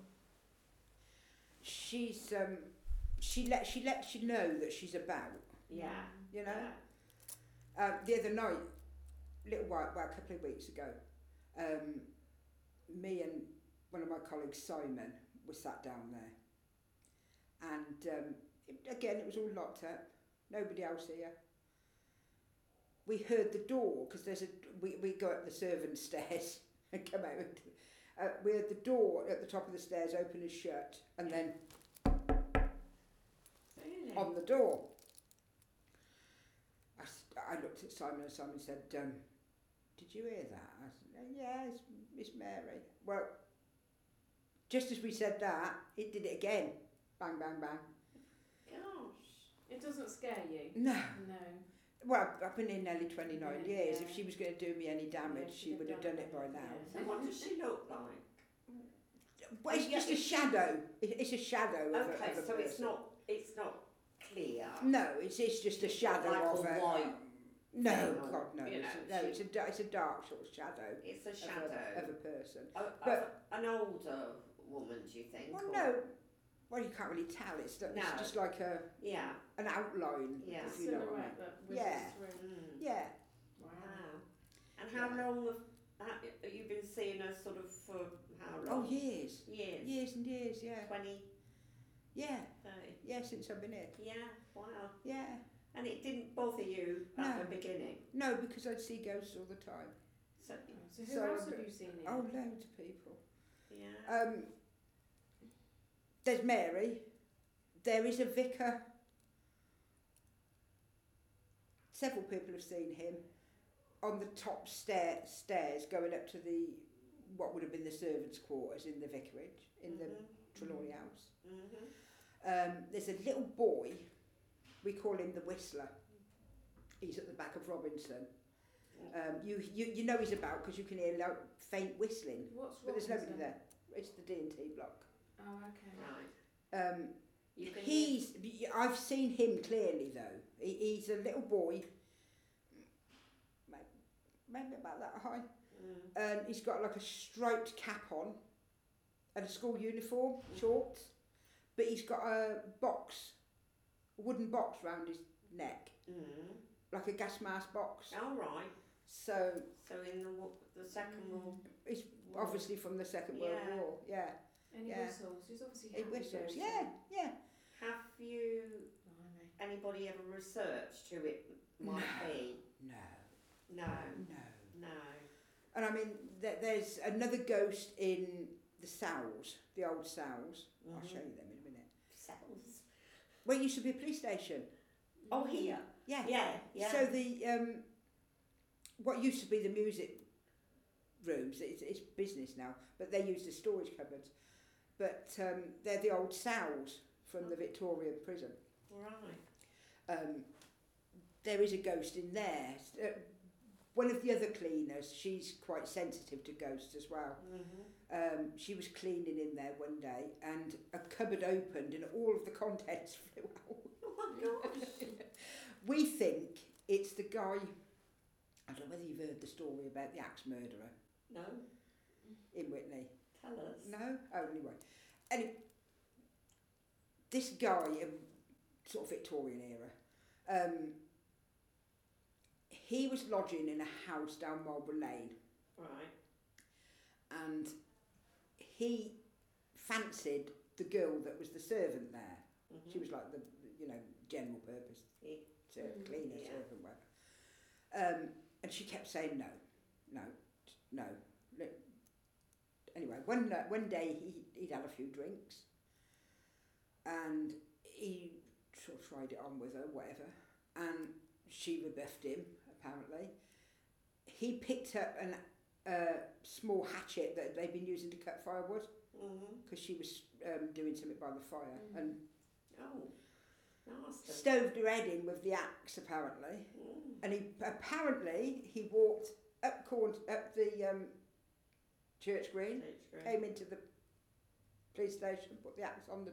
[SPEAKER 3] She's she lets you know that she's about.
[SPEAKER 2] Yeah.
[SPEAKER 3] You know.
[SPEAKER 2] Yeah.
[SPEAKER 3] The other night, a couple of weeks ago, me and one of my colleagues, Simon, were sat down there, and again it was all locked up. Nobody else here. We heard the door because we go up the servants' stairs and come out. We heard the door at the top of the stairs open and shut, and then
[SPEAKER 2] Really?
[SPEAKER 3] on the door. I looked at Simon and Simon said, did you hear that? I said, yeah, it's Mary. Well, just as we said that, it did it again. Bang, bang, bang.
[SPEAKER 2] Gosh.
[SPEAKER 4] It doesn't scare you?
[SPEAKER 3] No.
[SPEAKER 4] No.
[SPEAKER 3] Well, I've been in nearly 29
[SPEAKER 4] Yeah,
[SPEAKER 3] years.
[SPEAKER 4] yeah.
[SPEAKER 3] If she was going to do me any damage,
[SPEAKER 4] Yeah,
[SPEAKER 3] she would have done it by now.
[SPEAKER 2] So what does she look like?
[SPEAKER 3] Well, it's
[SPEAKER 2] Yeah,
[SPEAKER 3] just a shadow. It's a shadow of a
[SPEAKER 2] Okay,
[SPEAKER 3] of a
[SPEAKER 2] so
[SPEAKER 3] person.
[SPEAKER 2] it's not clear.
[SPEAKER 3] No, it's just a shadow
[SPEAKER 2] like
[SPEAKER 3] of
[SPEAKER 2] a
[SPEAKER 3] a
[SPEAKER 2] white
[SPEAKER 3] No,
[SPEAKER 2] thing or,
[SPEAKER 3] God, no.
[SPEAKER 2] you
[SPEAKER 3] It's,
[SPEAKER 2] know,
[SPEAKER 3] no,
[SPEAKER 2] she-
[SPEAKER 3] it's a dark sort of shadow.
[SPEAKER 2] It's a
[SPEAKER 3] of
[SPEAKER 2] shadow
[SPEAKER 3] of a person.
[SPEAKER 2] of an older woman, do you think?
[SPEAKER 3] Well,
[SPEAKER 2] or-
[SPEAKER 3] no. Well, you can't really tell. It's
[SPEAKER 2] No.
[SPEAKER 3] just like
[SPEAKER 2] Yeah.
[SPEAKER 3] an outline,
[SPEAKER 2] Yeah.
[SPEAKER 3] if you know what I mean.
[SPEAKER 4] Silhouette that whizzes
[SPEAKER 3] Yeah.
[SPEAKER 4] through.
[SPEAKER 3] Yeah.
[SPEAKER 4] Wow.
[SPEAKER 2] Wow. And how
[SPEAKER 3] Yeah.
[SPEAKER 2] long have you been seeing her sort of for how
[SPEAKER 3] Oh,
[SPEAKER 2] long?
[SPEAKER 3] years.
[SPEAKER 2] Years.
[SPEAKER 3] Years and years, yeah.
[SPEAKER 2] 20,
[SPEAKER 3] Yeah.
[SPEAKER 2] 30.
[SPEAKER 3] Yeah, since I've been here.
[SPEAKER 2] Yeah, wow.
[SPEAKER 3] Yeah.
[SPEAKER 2] And it didn't bother you at
[SPEAKER 3] No.
[SPEAKER 2] the beginning?
[SPEAKER 3] No, because I'd see ghosts all the time.
[SPEAKER 2] So,
[SPEAKER 4] So who
[SPEAKER 3] So
[SPEAKER 4] else
[SPEAKER 3] I'm
[SPEAKER 4] have
[SPEAKER 3] go-
[SPEAKER 4] you seen here?
[SPEAKER 3] Oh, loads of people.
[SPEAKER 2] yeah.
[SPEAKER 3] There's Mary. there is a vicar. Several people have seen him on the top stairs going up to what would have been the servants' quarters in the vicarage, in the Trelawney house. There's a little boy, we call him the Whistler. He's at the back of Robinson. You know he's about because you can hear like faint whistling,
[SPEAKER 4] What's
[SPEAKER 3] but there's nobody
[SPEAKER 4] Robinson?
[SPEAKER 3] there. It's the D&T block.
[SPEAKER 4] Oh, okay.
[SPEAKER 2] Right. You can hear-
[SPEAKER 3] I've seen him clearly though. He's a little boy, maybe about that high, and he's got like a striped cap on and a school uniform, shorts, but he's got a wooden box round his neck, like a gas mask box.
[SPEAKER 2] All right.
[SPEAKER 3] So
[SPEAKER 2] So in the Second World
[SPEAKER 3] he's
[SPEAKER 2] War.
[SPEAKER 3] obviously from the Second World
[SPEAKER 2] Yeah.
[SPEAKER 3] War. Yeah,
[SPEAKER 4] And he
[SPEAKER 3] Yeah.
[SPEAKER 4] whistles. He's obviously
[SPEAKER 3] he
[SPEAKER 4] happy
[SPEAKER 3] whistles.
[SPEAKER 4] doing
[SPEAKER 3] Yeah,
[SPEAKER 4] so.
[SPEAKER 3] yeah.
[SPEAKER 2] Have you
[SPEAKER 4] Blimey.
[SPEAKER 2] anybody ever researched who it might be?
[SPEAKER 3] No,
[SPEAKER 2] No.
[SPEAKER 3] no.
[SPEAKER 2] No.
[SPEAKER 3] And I mean, there's another ghost in the Sows, the old Sows. I'll show you them in a minute.
[SPEAKER 2] Cells.
[SPEAKER 3] Where it used to be a police station.
[SPEAKER 2] Oh, here.
[SPEAKER 3] Yeah.
[SPEAKER 2] Yeah.
[SPEAKER 3] So the what used to be the music rooms, it's business now, but they used as storage cupboards. But they're the old Sows from the Victorian prison.
[SPEAKER 2] Right.
[SPEAKER 3] There is a ghost in there. One of the other cleaners, she's quite sensitive to ghosts as well. She was cleaning in there one day and a cupboard opened and all of the contents flew out.
[SPEAKER 2] Oh my gosh.
[SPEAKER 3] We think it's the guy, I don't know whether you've heard the story about the axe murderer
[SPEAKER 2] No.
[SPEAKER 3] in Whitney.
[SPEAKER 2] Tell us.
[SPEAKER 3] No? Oh, anyway. This guy, sort of Victorian era, he was lodging in a house down Marlborough Lane
[SPEAKER 2] Right.
[SPEAKER 3] and he fancied the girl that was the servant there. She was like the, general purpose cleaner,
[SPEAKER 2] Yeah.
[SPEAKER 3] servant, whatever. And she kept saying no. Look. Anyway, one day he'd had a few drinks and he sort of tried it on with her, whatever, and she rebuffed him, apparently. He picked up a small hatchet that they'd been using to cut firewood because she was doing something by the fire and
[SPEAKER 2] Oh. Nasty.
[SPEAKER 3] stoved her head in with the axe, apparently. And he walked up the church green, came into the police station, put the axe on the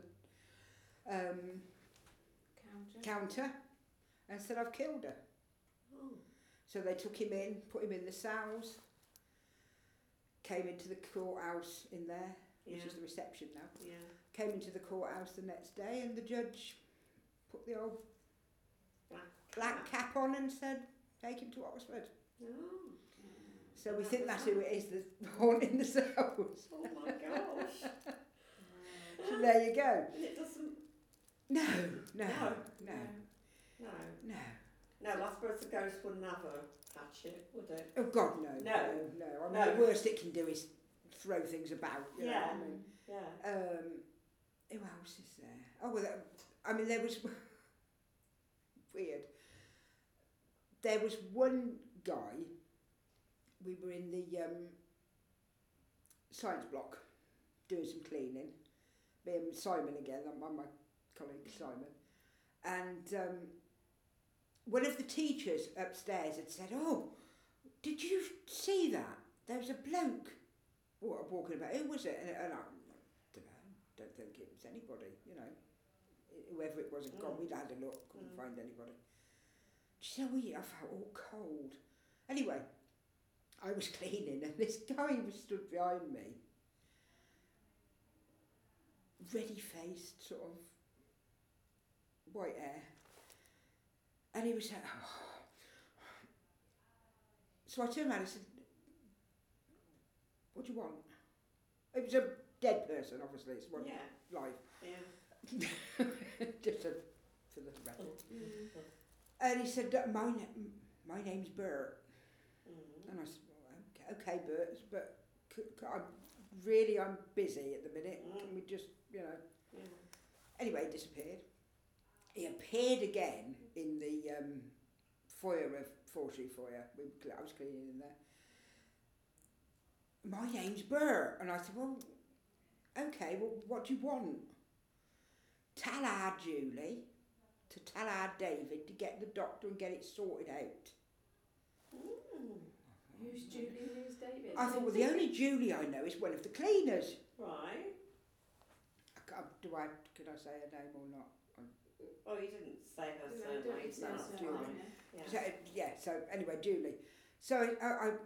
[SPEAKER 3] counter and said, "I've killed her."
[SPEAKER 2] Oh.
[SPEAKER 3] So they took him in, put him in the cells, came into the courthouse in there, which
[SPEAKER 2] Yeah.
[SPEAKER 3] is the reception now,
[SPEAKER 2] Yeah.
[SPEAKER 3] came into the courthouse the next day and the judge put the old black cap on and said, "Take him to Oxford."
[SPEAKER 2] Oh.
[SPEAKER 3] So we think that's who it is that's haunting the cells.
[SPEAKER 2] Oh my gosh.
[SPEAKER 3] So there you go.
[SPEAKER 2] And it doesn't.
[SPEAKER 3] No.
[SPEAKER 2] No, I suppose the ghost wouldn't have a hatchet, would it?
[SPEAKER 3] Oh God, no.
[SPEAKER 2] No.
[SPEAKER 3] I mean,
[SPEAKER 2] No.
[SPEAKER 3] the worst it can do is throw things about. You know what I
[SPEAKER 2] Yeah.
[SPEAKER 3] mean?
[SPEAKER 2] Yeah.
[SPEAKER 3] Who else is there? Oh well, there was weird. There was one guy. We were in the science block doing some cleaning. Me and Simon again. I'm my colleague Simon, and one of the teachers upstairs had said, "Oh, did you see that? There was a bloke walking about. Who was it?" And I don't know. Don't think it was anybody. Whoever it was had gone. We'd had a look, couldn't find anybody. She said, I felt all cold. Anyway, I was cleaning and this guy was stood behind me, ready-faced, sort of white hair, and he was like, oh. So I turned around and said, "What do you want?" It was a dead person, obviously, it's one live.
[SPEAKER 2] Yeah.
[SPEAKER 3] Just for the record. And he said, my name's Bert. And I said, well, okay, Bert, but I'm busy at the minute. Can we just,
[SPEAKER 2] Yeah.
[SPEAKER 3] Anyway, he disappeared. He appeared again in the foyer of Forestry Foyer. I was cleaning in there. My name's Bert. And I said, well, okay, well, what do you want? Tell our Julie to tell our David to get the doctor and get it sorted out.
[SPEAKER 4] Who's Julie and who's David?
[SPEAKER 3] I thought, well, the only Julie I know is one of the cleaners.
[SPEAKER 2] Right.
[SPEAKER 3] Could I say her name or not?
[SPEAKER 2] Oh, you didn't say her
[SPEAKER 4] No,
[SPEAKER 2] surname.
[SPEAKER 4] don't say
[SPEAKER 2] That's
[SPEAKER 4] her
[SPEAKER 3] Julie.
[SPEAKER 2] fine.
[SPEAKER 4] name.
[SPEAKER 2] Yeah.
[SPEAKER 3] So, yeah, so anyway, Julie. So I thought, well,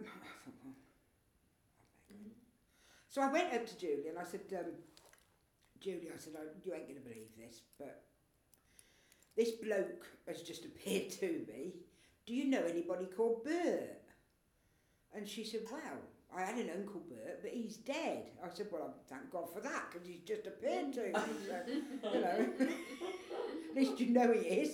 [SPEAKER 3] so I went up to Julie and I said, Julie, I said, you ain't going to believe this, but this bloke has just appeared to me. Do you know anybody called Bert? And she said, well, I had an uncle Bert, but he's dead. I said, well, thank God for that, because he's just appeared to me. So, you know, at least you know he is.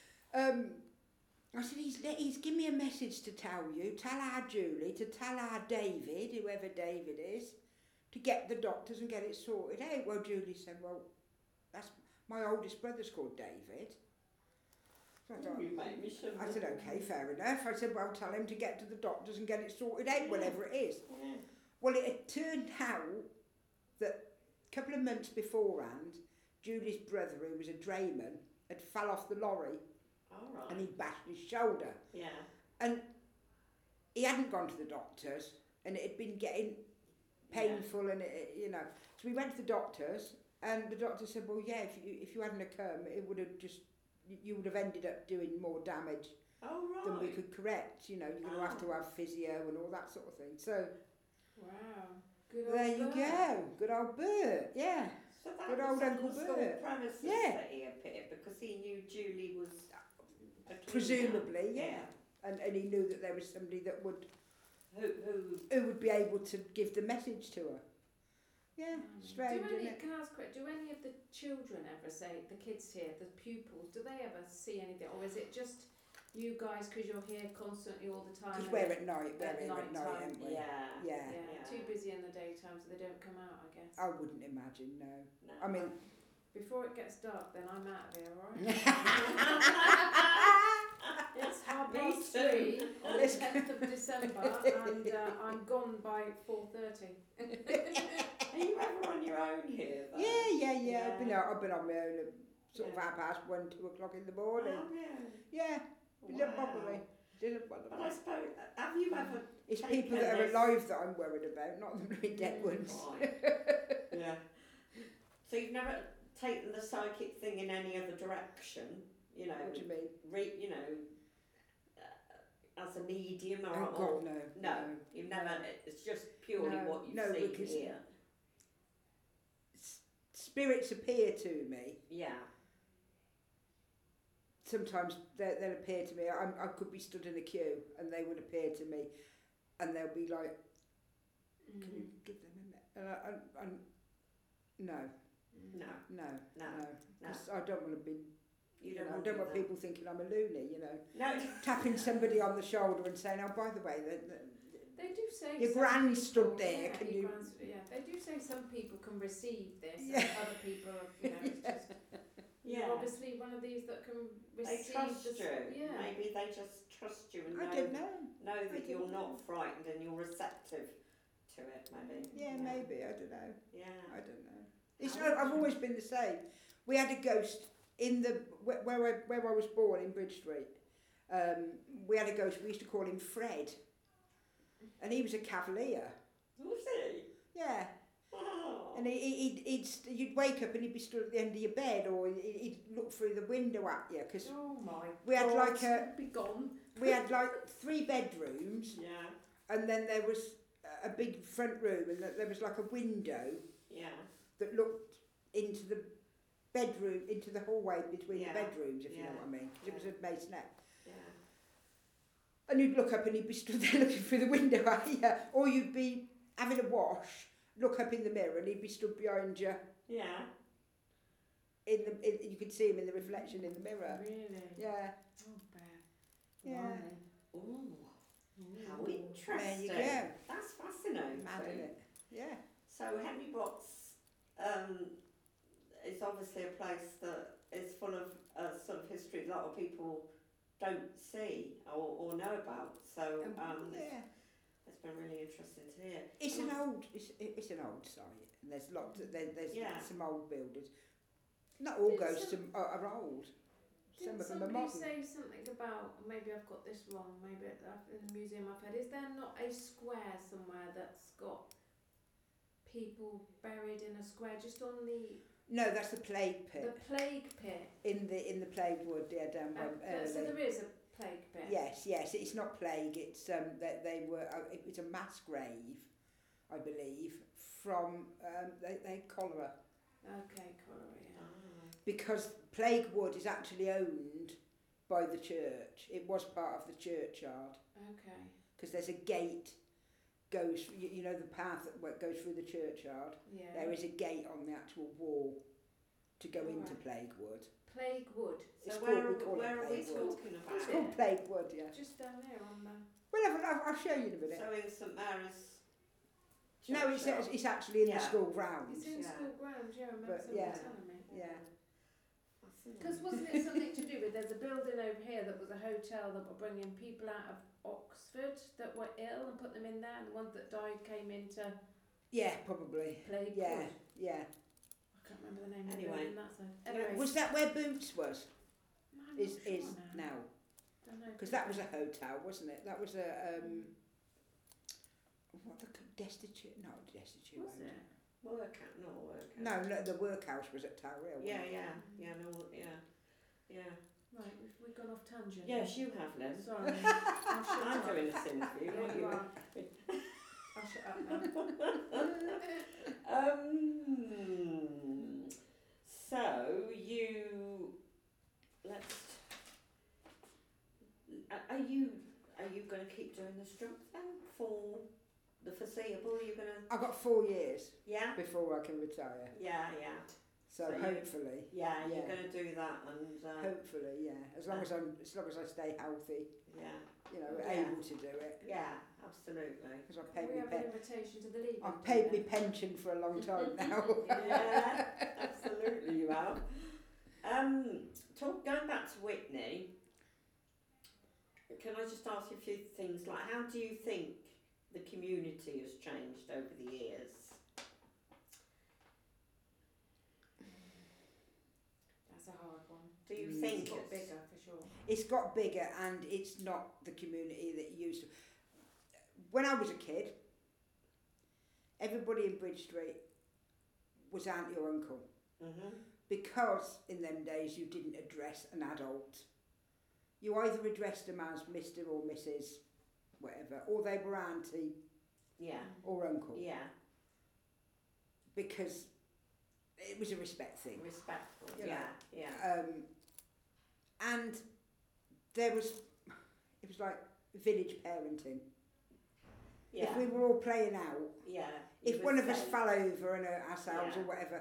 [SPEAKER 3] I said, he's given me a message to tell you. Tell our Julie to tell our David, whoever David is, to get the doctors and get it sorted out. Well, Julie said, well, that's my oldest brother's called David. So I thought,
[SPEAKER 2] You make me shiver.
[SPEAKER 3] I said, okay, fair enough. I said, well, tell him to get to the doctors and get it sorted out, whatever it is.
[SPEAKER 2] Yeah.
[SPEAKER 3] Well, it had turned out that a couple of months beforehand, Julie's brother, who was a drayman, had fell off the lorry
[SPEAKER 2] All right.
[SPEAKER 3] and he bashed his shoulder.
[SPEAKER 2] Yeah.
[SPEAKER 3] And he hadn't gone to the doctors and it had been getting painful and, you know. So we went to the doctors and the doctor said, well, yeah, if you hadn't have come, it would have just... You would have ended up doing more damage
[SPEAKER 2] Oh, right.
[SPEAKER 3] than we could correct. You know, you're going to have to have physio and all that sort of thing. So
[SPEAKER 4] Wow. Good old
[SPEAKER 3] there you
[SPEAKER 4] Bert.
[SPEAKER 3] go. Good old Bert. Yeah.
[SPEAKER 2] So that
[SPEAKER 3] Good
[SPEAKER 2] was
[SPEAKER 3] old
[SPEAKER 2] on
[SPEAKER 3] Uncle
[SPEAKER 2] the school
[SPEAKER 3] Bert.
[SPEAKER 2] premises
[SPEAKER 3] Yeah.
[SPEAKER 2] that he appeared because he knew Julie was a cleaner.
[SPEAKER 3] Presumably, yeah. And he knew that there was somebody that would
[SPEAKER 2] Who
[SPEAKER 3] would be able to give the message to her. Yeah, strange, isn't it?
[SPEAKER 4] Can I ask a question? Do any of the children ever say, the kids here, the pupils, do they ever see anything? Or is it just you guys because you're here constantly all the time?
[SPEAKER 3] Because
[SPEAKER 4] and
[SPEAKER 3] we're at night,
[SPEAKER 4] at
[SPEAKER 3] aren't
[SPEAKER 4] night time,
[SPEAKER 3] we?
[SPEAKER 2] Yeah.
[SPEAKER 3] Yeah.
[SPEAKER 4] yeah, too busy in the daytime so they don't come out, I guess.
[SPEAKER 3] I wouldn't imagine, no.
[SPEAKER 2] No.
[SPEAKER 3] I mean...
[SPEAKER 4] Before it gets dark, then I'm out of here, alright? It's
[SPEAKER 2] Me
[SPEAKER 4] 3:30 on the 10th of December and I'm gone by 4:30.
[SPEAKER 2] Are you ever on your own here? Though?
[SPEAKER 3] Yeah. I've been on my own at sort of
[SPEAKER 2] Yeah.
[SPEAKER 3] 1:30, 2 o'clock in the morning.
[SPEAKER 2] Oh, yeah.
[SPEAKER 3] Yeah, didn't bother me. Didn't bother
[SPEAKER 2] But
[SPEAKER 3] me.
[SPEAKER 2] I suppose, have you ever...
[SPEAKER 3] It's
[SPEAKER 2] taken
[SPEAKER 3] people that are
[SPEAKER 2] this-
[SPEAKER 3] alive that I'm worried about, not the bloody dead ones.
[SPEAKER 2] Right. Yeah. So you've never taken the psychic thing in any other direction? You know,
[SPEAKER 3] What do you mean?
[SPEAKER 2] as a medium or...
[SPEAKER 3] Oh God, no.
[SPEAKER 2] No, you've never... It's just purely
[SPEAKER 3] No,
[SPEAKER 2] what you've
[SPEAKER 3] no,
[SPEAKER 2] seen
[SPEAKER 3] because-
[SPEAKER 2] here.
[SPEAKER 3] Spirits appear to me.
[SPEAKER 2] Yeah.
[SPEAKER 3] Sometimes they'll appear to me. I could be stood in a queue and they would appear to me and they'll be like, can you give them a minute? And no.
[SPEAKER 2] No.
[SPEAKER 3] 'Cause I don't want to be,
[SPEAKER 2] You
[SPEAKER 3] I
[SPEAKER 2] don't want
[SPEAKER 3] don't want
[SPEAKER 2] that.
[SPEAKER 3] people thinking I'm a loony, you know.
[SPEAKER 2] No.
[SPEAKER 3] Tapping somebody on the shoulder and saying, oh, by the way,
[SPEAKER 4] They do say
[SPEAKER 3] Your
[SPEAKER 4] some
[SPEAKER 3] gran
[SPEAKER 4] people-
[SPEAKER 3] stood there,
[SPEAKER 4] yeah,
[SPEAKER 3] can
[SPEAKER 4] your
[SPEAKER 3] you-
[SPEAKER 4] gran stood- yeah, they do say some people can receive this
[SPEAKER 3] Yeah.
[SPEAKER 4] and other people are, you know, it's just...
[SPEAKER 2] Yeah.
[SPEAKER 4] You're obviously one of these that can
[SPEAKER 2] They
[SPEAKER 4] receive
[SPEAKER 2] trust
[SPEAKER 4] this,
[SPEAKER 2] you.
[SPEAKER 4] yeah.
[SPEAKER 2] Maybe they just trust you and
[SPEAKER 3] I don't know.
[SPEAKER 2] know
[SPEAKER 3] I
[SPEAKER 2] that you're
[SPEAKER 3] don't know.
[SPEAKER 2] not frightened and you're receptive to it, maybe.
[SPEAKER 3] Yeah, maybe, I don't know.
[SPEAKER 2] Yeah.
[SPEAKER 3] I don't know. It's, I've always been the same. We had a ghost in the where I was born in Bridge Street. We had a ghost. We used to call him Fred, and he was a cavalier.
[SPEAKER 2] Was he?
[SPEAKER 3] Yeah,
[SPEAKER 2] Oh.
[SPEAKER 3] and you'd wake up and he'd be stood at the end of your bed, or he'd look through the window at you because
[SPEAKER 4] Oh my
[SPEAKER 3] we had
[SPEAKER 4] God,
[SPEAKER 3] like
[SPEAKER 4] be gone.
[SPEAKER 3] we had like 3 bedrooms,
[SPEAKER 2] Yeah.
[SPEAKER 3] and then there was a big front room, and there was like a window
[SPEAKER 2] Yeah.
[SPEAKER 3] that looked into the bedroom, into the hallway between
[SPEAKER 2] Yeah.
[SPEAKER 3] the bedrooms, if you know
[SPEAKER 2] Yeah.
[SPEAKER 3] what I mean, because it was a masonette.
[SPEAKER 2] Yeah.
[SPEAKER 3] And you'd look up and he'd be stood there looking through the window at you, or you'd be having a wash, look up in the mirror, and he'd be stood behind you.
[SPEAKER 2] Yeah.
[SPEAKER 3] You could see him in the reflection in the mirror.
[SPEAKER 4] Really?
[SPEAKER 3] Yeah,
[SPEAKER 4] Oh, bear.
[SPEAKER 3] yeah.
[SPEAKER 2] Ooh. How
[SPEAKER 3] There
[SPEAKER 2] interesting.
[SPEAKER 3] you go.
[SPEAKER 2] That's fascinating.
[SPEAKER 3] Mad, isn't it? Yeah.
[SPEAKER 2] So Henry Box it's obviously a place that is full of sort of history a lot of people don't see or know about. So
[SPEAKER 3] yeah.
[SPEAKER 2] it's been really interesting to hear.
[SPEAKER 3] It's an old site, and there's lots. There's
[SPEAKER 2] Yeah.
[SPEAKER 3] some old buildings. Not all
[SPEAKER 4] Did
[SPEAKER 3] ghosts
[SPEAKER 4] some-
[SPEAKER 3] are old. Some
[SPEAKER 4] Didn't
[SPEAKER 3] of them are
[SPEAKER 4] somebody
[SPEAKER 3] modern.
[SPEAKER 4] say something about, maybe I've got this wrong, maybe in the museum I've had, is there not a square somewhere that's got people buried in a square just on the
[SPEAKER 3] No, that's the plague pit.
[SPEAKER 4] plague pit?
[SPEAKER 3] In the plague wood, yeah, down by
[SPEAKER 4] So there is a plague pit?
[SPEAKER 3] Yes, it's not plague. It's that they were. It was a mass grave, I believe, from they cholera,
[SPEAKER 4] Okay, cholera, yeah.
[SPEAKER 3] because plague wood is actually owned by the church. It was part of the churchyard,
[SPEAKER 4] Okay.
[SPEAKER 3] because there's a gate goes. You know the path that goes through the churchyard.
[SPEAKER 4] Yeah.
[SPEAKER 3] There is a gate on the actual wall to go into
[SPEAKER 4] Alright.
[SPEAKER 3] plague wood.
[SPEAKER 4] Plague wood.
[SPEAKER 2] So
[SPEAKER 3] It's
[SPEAKER 2] where,
[SPEAKER 3] called- we call it
[SPEAKER 2] where are we
[SPEAKER 3] plague wood.
[SPEAKER 2] talking
[SPEAKER 3] It's
[SPEAKER 2] about?
[SPEAKER 3] called plague wood, yeah.
[SPEAKER 4] Just down there on the...
[SPEAKER 3] Well, I'll show you in a minute.
[SPEAKER 2] So in St Mary's.
[SPEAKER 3] No,
[SPEAKER 2] churchyard?
[SPEAKER 3] it's actually in
[SPEAKER 2] Yeah.
[SPEAKER 3] the school grounds.
[SPEAKER 4] It's in
[SPEAKER 2] Yeah.
[SPEAKER 4] school grounds, yeah, I remember
[SPEAKER 3] But,
[SPEAKER 4] somebody
[SPEAKER 3] yeah.
[SPEAKER 4] telling me.
[SPEAKER 3] Yeah.
[SPEAKER 2] Fascinating.
[SPEAKER 4] Because wasn't it something to do with, there's a building over here that was a hotel that were bringing people out of Oxford that were ill and put them in there, and the ones that died came into
[SPEAKER 3] Yeah, probably.
[SPEAKER 4] plague
[SPEAKER 3] Yeah,
[SPEAKER 4] wood.
[SPEAKER 3] yeah.
[SPEAKER 4] I can't remember the name
[SPEAKER 2] Anyway.
[SPEAKER 4] of the building, that's a... Anyway,
[SPEAKER 3] Was that where Boots was?
[SPEAKER 4] I'm not
[SPEAKER 3] Is
[SPEAKER 4] sure
[SPEAKER 3] now?
[SPEAKER 4] Don't know.
[SPEAKER 3] Because that was a hotel, wasn't it? That was a what the destitute? No, destitute.
[SPEAKER 4] Was
[SPEAKER 3] owned
[SPEAKER 4] it?
[SPEAKER 2] Workout, not workout.
[SPEAKER 3] No, the workhouse was at Tower Hill.
[SPEAKER 2] Yeah,
[SPEAKER 3] wasn't it?
[SPEAKER 2] yeah, no, yeah.
[SPEAKER 4] Right, we've gone off tangent.
[SPEAKER 2] Yes, you have, Len.
[SPEAKER 4] Sorry. I'll shut
[SPEAKER 2] I'm
[SPEAKER 4] up.
[SPEAKER 2] doing this interview,
[SPEAKER 4] Yeah,
[SPEAKER 2] not
[SPEAKER 4] you
[SPEAKER 2] you.
[SPEAKER 4] are. I'll shut up now.
[SPEAKER 2] So you let's. Are you going to keep doing this job then for the foreseeable? Are you going to?
[SPEAKER 3] I've got 4 years
[SPEAKER 2] Yeah.
[SPEAKER 3] before I can retire.
[SPEAKER 2] Yeah.
[SPEAKER 3] So,
[SPEAKER 2] So you-
[SPEAKER 3] hopefully,
[SPEAKER 2] Yeah, you're
[SPEAKER 3] Yeah.
[SPEAKER 2] going to do that, and
[SPEAKER 3] hopefully, yeah. As long as I stay healthy,
[SPEAKER 2] yeah,
[SPEAKER 4] Yeah.
[SPEAKER 3] able to do it.
[SPEAKER 2] yeah, absolutely.
[SPEAKER 3] Because I've
[SPEAKER 4] We
[SPEAKER 3] paid
[SPEAKER 4] have
[SPEAKER 3] my
[SPEAKER 4] an invitation to the leaving.
[SPEAKER 3] I've paid
[SPEAKER 4] dinner.
[SPEAKER 3] my pension for a long time now.
[SPEAKER 2] Yeah, absolutely, you have. Going back to Whitney, can I just ask you a few things? Like, how do you think the community has changed over the years?
[SPEAKER 4] That's a hard one.
[SPEAKER 2] Do you
[SPEAKER 3] Mm.
[SPEAKER 2] think
[SPEAKER 4] It's got
[SPEAKER 2] it's
[SPEAKER 4] bigger for sure.
[SPEAKER 3] It's got bigger, and it's not the community that it used to. When I was a kid, everybody in Bridge Street was auntie or uncle,
[SPEAKER 2] Mhm.
[SPEAKER 3] because in them days you didn't address an adult. You either addressed them as Mr. or Mrs. whatever, or they were auntie
[SPEAKER 2] Yeah.
[SPEAKER 3] or uncle,
[SPEAKER 2] Yeah.
[SPEAKER 3] because it was a respect thing.
[SPEAKER 2] Respectful.
[SPEAKER 3] You know.
[SPEAKER 2] Yeah.
[SPEAKER 3] And it was like village parenting.
[SPEAKER 2] Yeah.
[SPEAKER 3] If we were all playing out,
[SPEAKER 2] Yeah.
[SPEAKER 3] if one of us fell over and hurt ourselves
[SPEAKER 2] Yeah.
[SPEAKER 3] or whatever,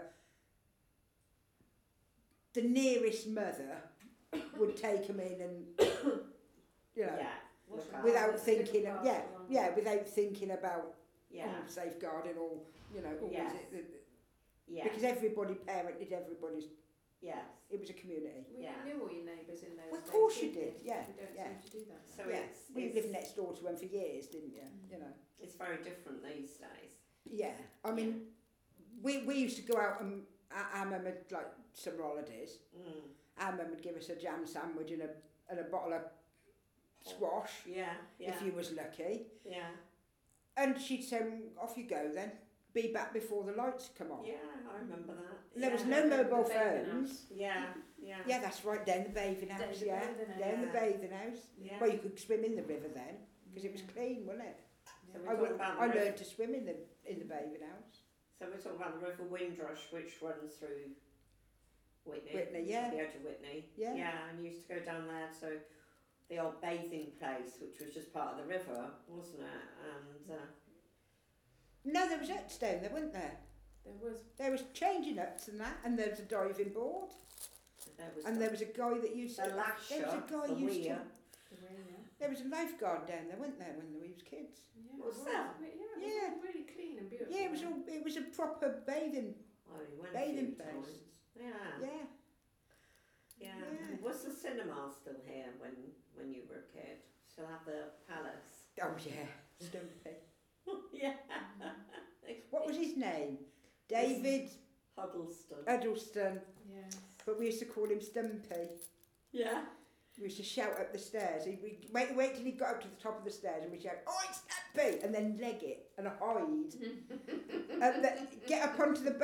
[SPEAKER 3] the nearest mother would take them in and,
[SPEAKER 2] Yeah. Look
[SPEAKER 4] Without
[SPEAKER 2] out.
[SPEAKER 3] without
[SPEAKER 4] Little
[SPEAKER 3] thinking,
[SPEAKER 4] parcel on.
[SPEAKER 3] without thinking about
[SPEAKER 2] Yeah.
[SPEAKER 3] safeguarding or, or
[SPEAKER 2] Yes.
[SPEAKER 3] was it,
[SPEAKER 2] Yeah.
[SPEAKER 3] because everybody parented everybody's,
[SPEAKER 2] Yes.
[SPEAKER 3] it was a community.
[SPEAKER 4] Well,
[SPEAKER 2] Yeah.
[SPEAKER 4] you knew all your neighbours in those
[SPEAKER 3] Well, of
[SPEAKER 4] days,
[SPEAKER 3] course you
[SPEAKER 4] didn't
[SPEAKER 3] did, yeah,
[SPEAKER 4] We don't
[SPEAKER 3] yeah.
[SPEAKER 4] seem to do that now.
[SPEAKER 2] So
[SPEAKER 3] Yeah,
[SPEAKER 2] it's
[SPEAKER 3] we lived next door to them for years, didn't you? You know.
[SPEAKER 2] It's very different these days.
[SPEAKER 3] Yeah, I mean, we used to go out and our mum had like summer holidays.
[SPEAKER 2] Mm.
[SPEAKER 3] Our mum would give us a jam sandwich and a bottle of squash
[SPEAKER 2] Yeah. Yeah.
[SPEAKER 3] if you was lucky,
[SPEAKER 2] Yeah.
[SPEAKER 3] and she'd say, "Off you go then. Be back before the lights come on."
[SPEAKER 2] Yeah. I remember that.
[SPEAKER 3] And there was
[SPEAKER 2] Yeah.
[SPEAKER 3] no
[SPEAKER 4] The
[SPEAKER 3] mobile
[SPEAKER 4] bathing
[SPEAKER 3] phones.
[SPEAKER 2] Yeah. Yeah.
[SPEAKER 3] Yeah, that's right. Down the bathing
[SPEAKER 4] Down
[SPEAKER 3] house.
[SPEAKER 4] the
[SPEAKER 3] Yeah,
[SPEAKER 4] bathing house.
[SPEAKER 3] down the
[SPEAKER 2] Yeah.
[SPEAKER 3] bathing house.
[SPEAKER 2] Yeah.
[SPEAKER 3] Well, you could swim in the river then because it was
[SPEAKER 4] Yeah.
[SPEAKER 3] clean, wasn't it?
[SPEAKER 2] So
[SPEAKER 4] Yeah.
[SPEAKER 2] we're talking about
[SPEAKER 3] I
[SPEAKER 2] the river.
[SPEAKER 3] learned to swim in the bathing house.
[SPEAKER 2] So we're talking about the River Windrush, which runs through Whitney.
[SPEAKER 3] Whitney, yeah.
[SPEAKER 2] The edge of Whitney.
[SPEAKER 3] Yeah.
[SPEAKER 2] Yeah, and you used to go down there to the old bathing place, which was just part of the river, wasn't it? And
[SPEAKER 3] No, there was huts down there, weren't there?
[SPEAKER 4] There was
[SPEAKER 3] There was changing huts and that, and there was a diving board,
[SPEAKER 2] there was
[SPEAKER 3] and there was a guy that used
[SPEAKER 2] the
[SPEAKER 3] to.
[SPEAKER 2] lasher,
[SPEAKER 3] There was a guy
[SPEAKER 2] the
[SPEAKER 3] used to.
[SPEAKER 2] weir.
[SPEAKER 4] the way, yeah.
[SPEAKER 3] There was a lifeguard down there, wasn't there, when we was kids?
[SPEAKER 4] Yeah,
[SPEAKER 2] What's
[SPEAKER 4] it
[SPEAKER 2] that?
[SPEAKER 4] Yeah, it was
[SPEAKER 3] Yeah.
[SPEAKER 4] all really clean and beautiful.
[SPEAKER 3] Yeah, it was a proper bathing.
[SPEAKER 2] I only went
[SPEAKER 3] Bathing
[SPEAKER 2] a few
[SPEAKER 3] place.
[SPEAKER 2] times. Yeah.
[SPEAKER 3] Yeah.
[SPEAKER 2] Yeah.
[SPEAKER 3] Yeah.
[SPEAKER 2] Was the cinema still here when you were a kid? Still have the palace?
[SPEAKER 3] Oh yeah, Stumpy.
[SPEAKER 2] Yeah.
[SPEAKER 3] What was his name? David
[SPEAKER 2] Huddleston.
[SPEAKER 3] Huddleston,
[SPEAKER 4] Yes.
[SPEAKER 3] but we used to call him Stumpy.
[SPEAKER 2] Yeah.
[SPEAKER 3] We used to shout up the stairs. We'd wait till he got up to the top of the stairs and we'd shout, "Oi, Stumpy!" and then leg it and hide. Get up onto the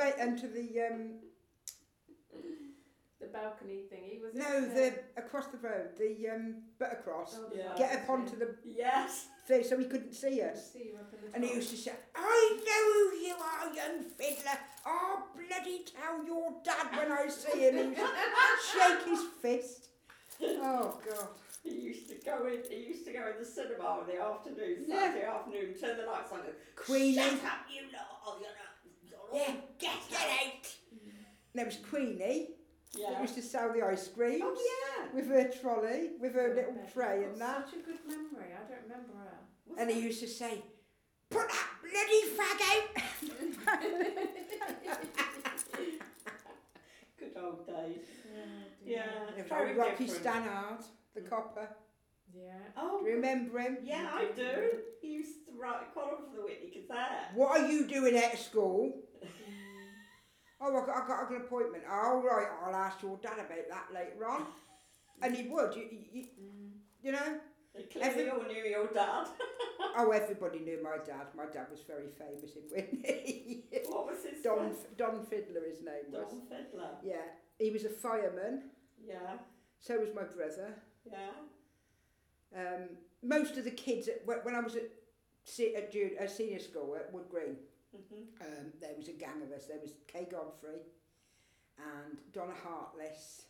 [SPEAKER 4] The balcony thingy, was it?
[SPEAKER 3] no, the across the road, the buttercross.
[SPEAKER 4] Oh, the
[SPEAKER 2] Yeah.
[SPEAKER 3] Get up onto the
[SPEAKER 2] Yes.
[SPEAKER 3] thing so he couldn't see us.
[SPEAKER 4] See you up in the
[SPEAKER 3] And he
[SPEAKER 4] top.
[SPEAKER 3] used to shout, "I know who you are, young fiddler. I'll bloody tell your dad when I see him." He used to shake his fist. Oh God.
[SPEAKER 2] He used to go in the cinema in the afternoon,
[SPEAKER 3] Yeah.
[SPEAKER 2] Saturday afternoon, turn the lights on and go,
[SPEAKER 3] Queenie.
[SPEAKER 2] "Shut up, you lot! Oh, you're all
[SPEAKER 3] Yeah.
[SPEAKER 2] get out!"
[SPEAKER 3] There was Queenie that
[SPEAKER 2] Yeah.
[SPEAKER 3] used to sell the ice creams
[SPEAKER 2] Oh
[SPEAKER 3] with her trolley, with her
[SPEAKER 4] Oh,
[SPEAKER 3] little
[SPEAKER 4] Becky,
[SPEAKER 3] tray
[SPEAKER 4] you've
[SPEAKER 3] and
[SPEAKER 4] got
[SPEAKER 3] that.
[SPEAKER 4] Such a good memory. I don't remember her.
[SPEAKER 2] yeah.
[SPEAKER 3] And he used to say, "Put that bloody fag out."
[SPEAKER 2] Good old days.
[SPEAKER 4] Yeah.
[SPEAKER 3] There was
[SPEAKER 2] Very
[SPEAKER 3] old Rocky
[SPEAKER 2] different.
[SPEAKER 3] Stannard, the copper.
[SPEAKER 4] Yeah.
[SPEAKER 2] Oh,
[SPEAKER 3] Do you remember him?
[SPEAKER 2] yeah, I do. He used to write a column for the Whitney Gazette.
[SPEAKER 3] What are you doing at school?
[SPEAKER 4] Mm.
[SPEAKER 3] Oh, I got an appointment. Oh, right, I'll ask your dad about that later on. And he would, you know.
[SPEAKER 2] They clearly all knew your dad.
[SPEAKER 3] Oh, everybody knew my dad. My dad was very famous in Whitney.
[SPEAKER 2] What was his
[SPEAKER 3] Don
[SPEAKER 2] name?
[SPEAKER 3] Fiddler, his name was.
[SPEAKER 2] Don Fiddler.
[SPEAKER 3] Yeah, he was a fireman.
[SPEAKER 2] Yeah,
[SPEAKER 3] So was my brother.
[SPEAKER 2] yeah.
[SPEAKER 3] Most of the kids, when I was at senior school at Wood Green,
[SPEAKER 2] Mhm.
[SPEAKER 3] there was a gang of us. There was Kay Godfrey and Donna Hartless,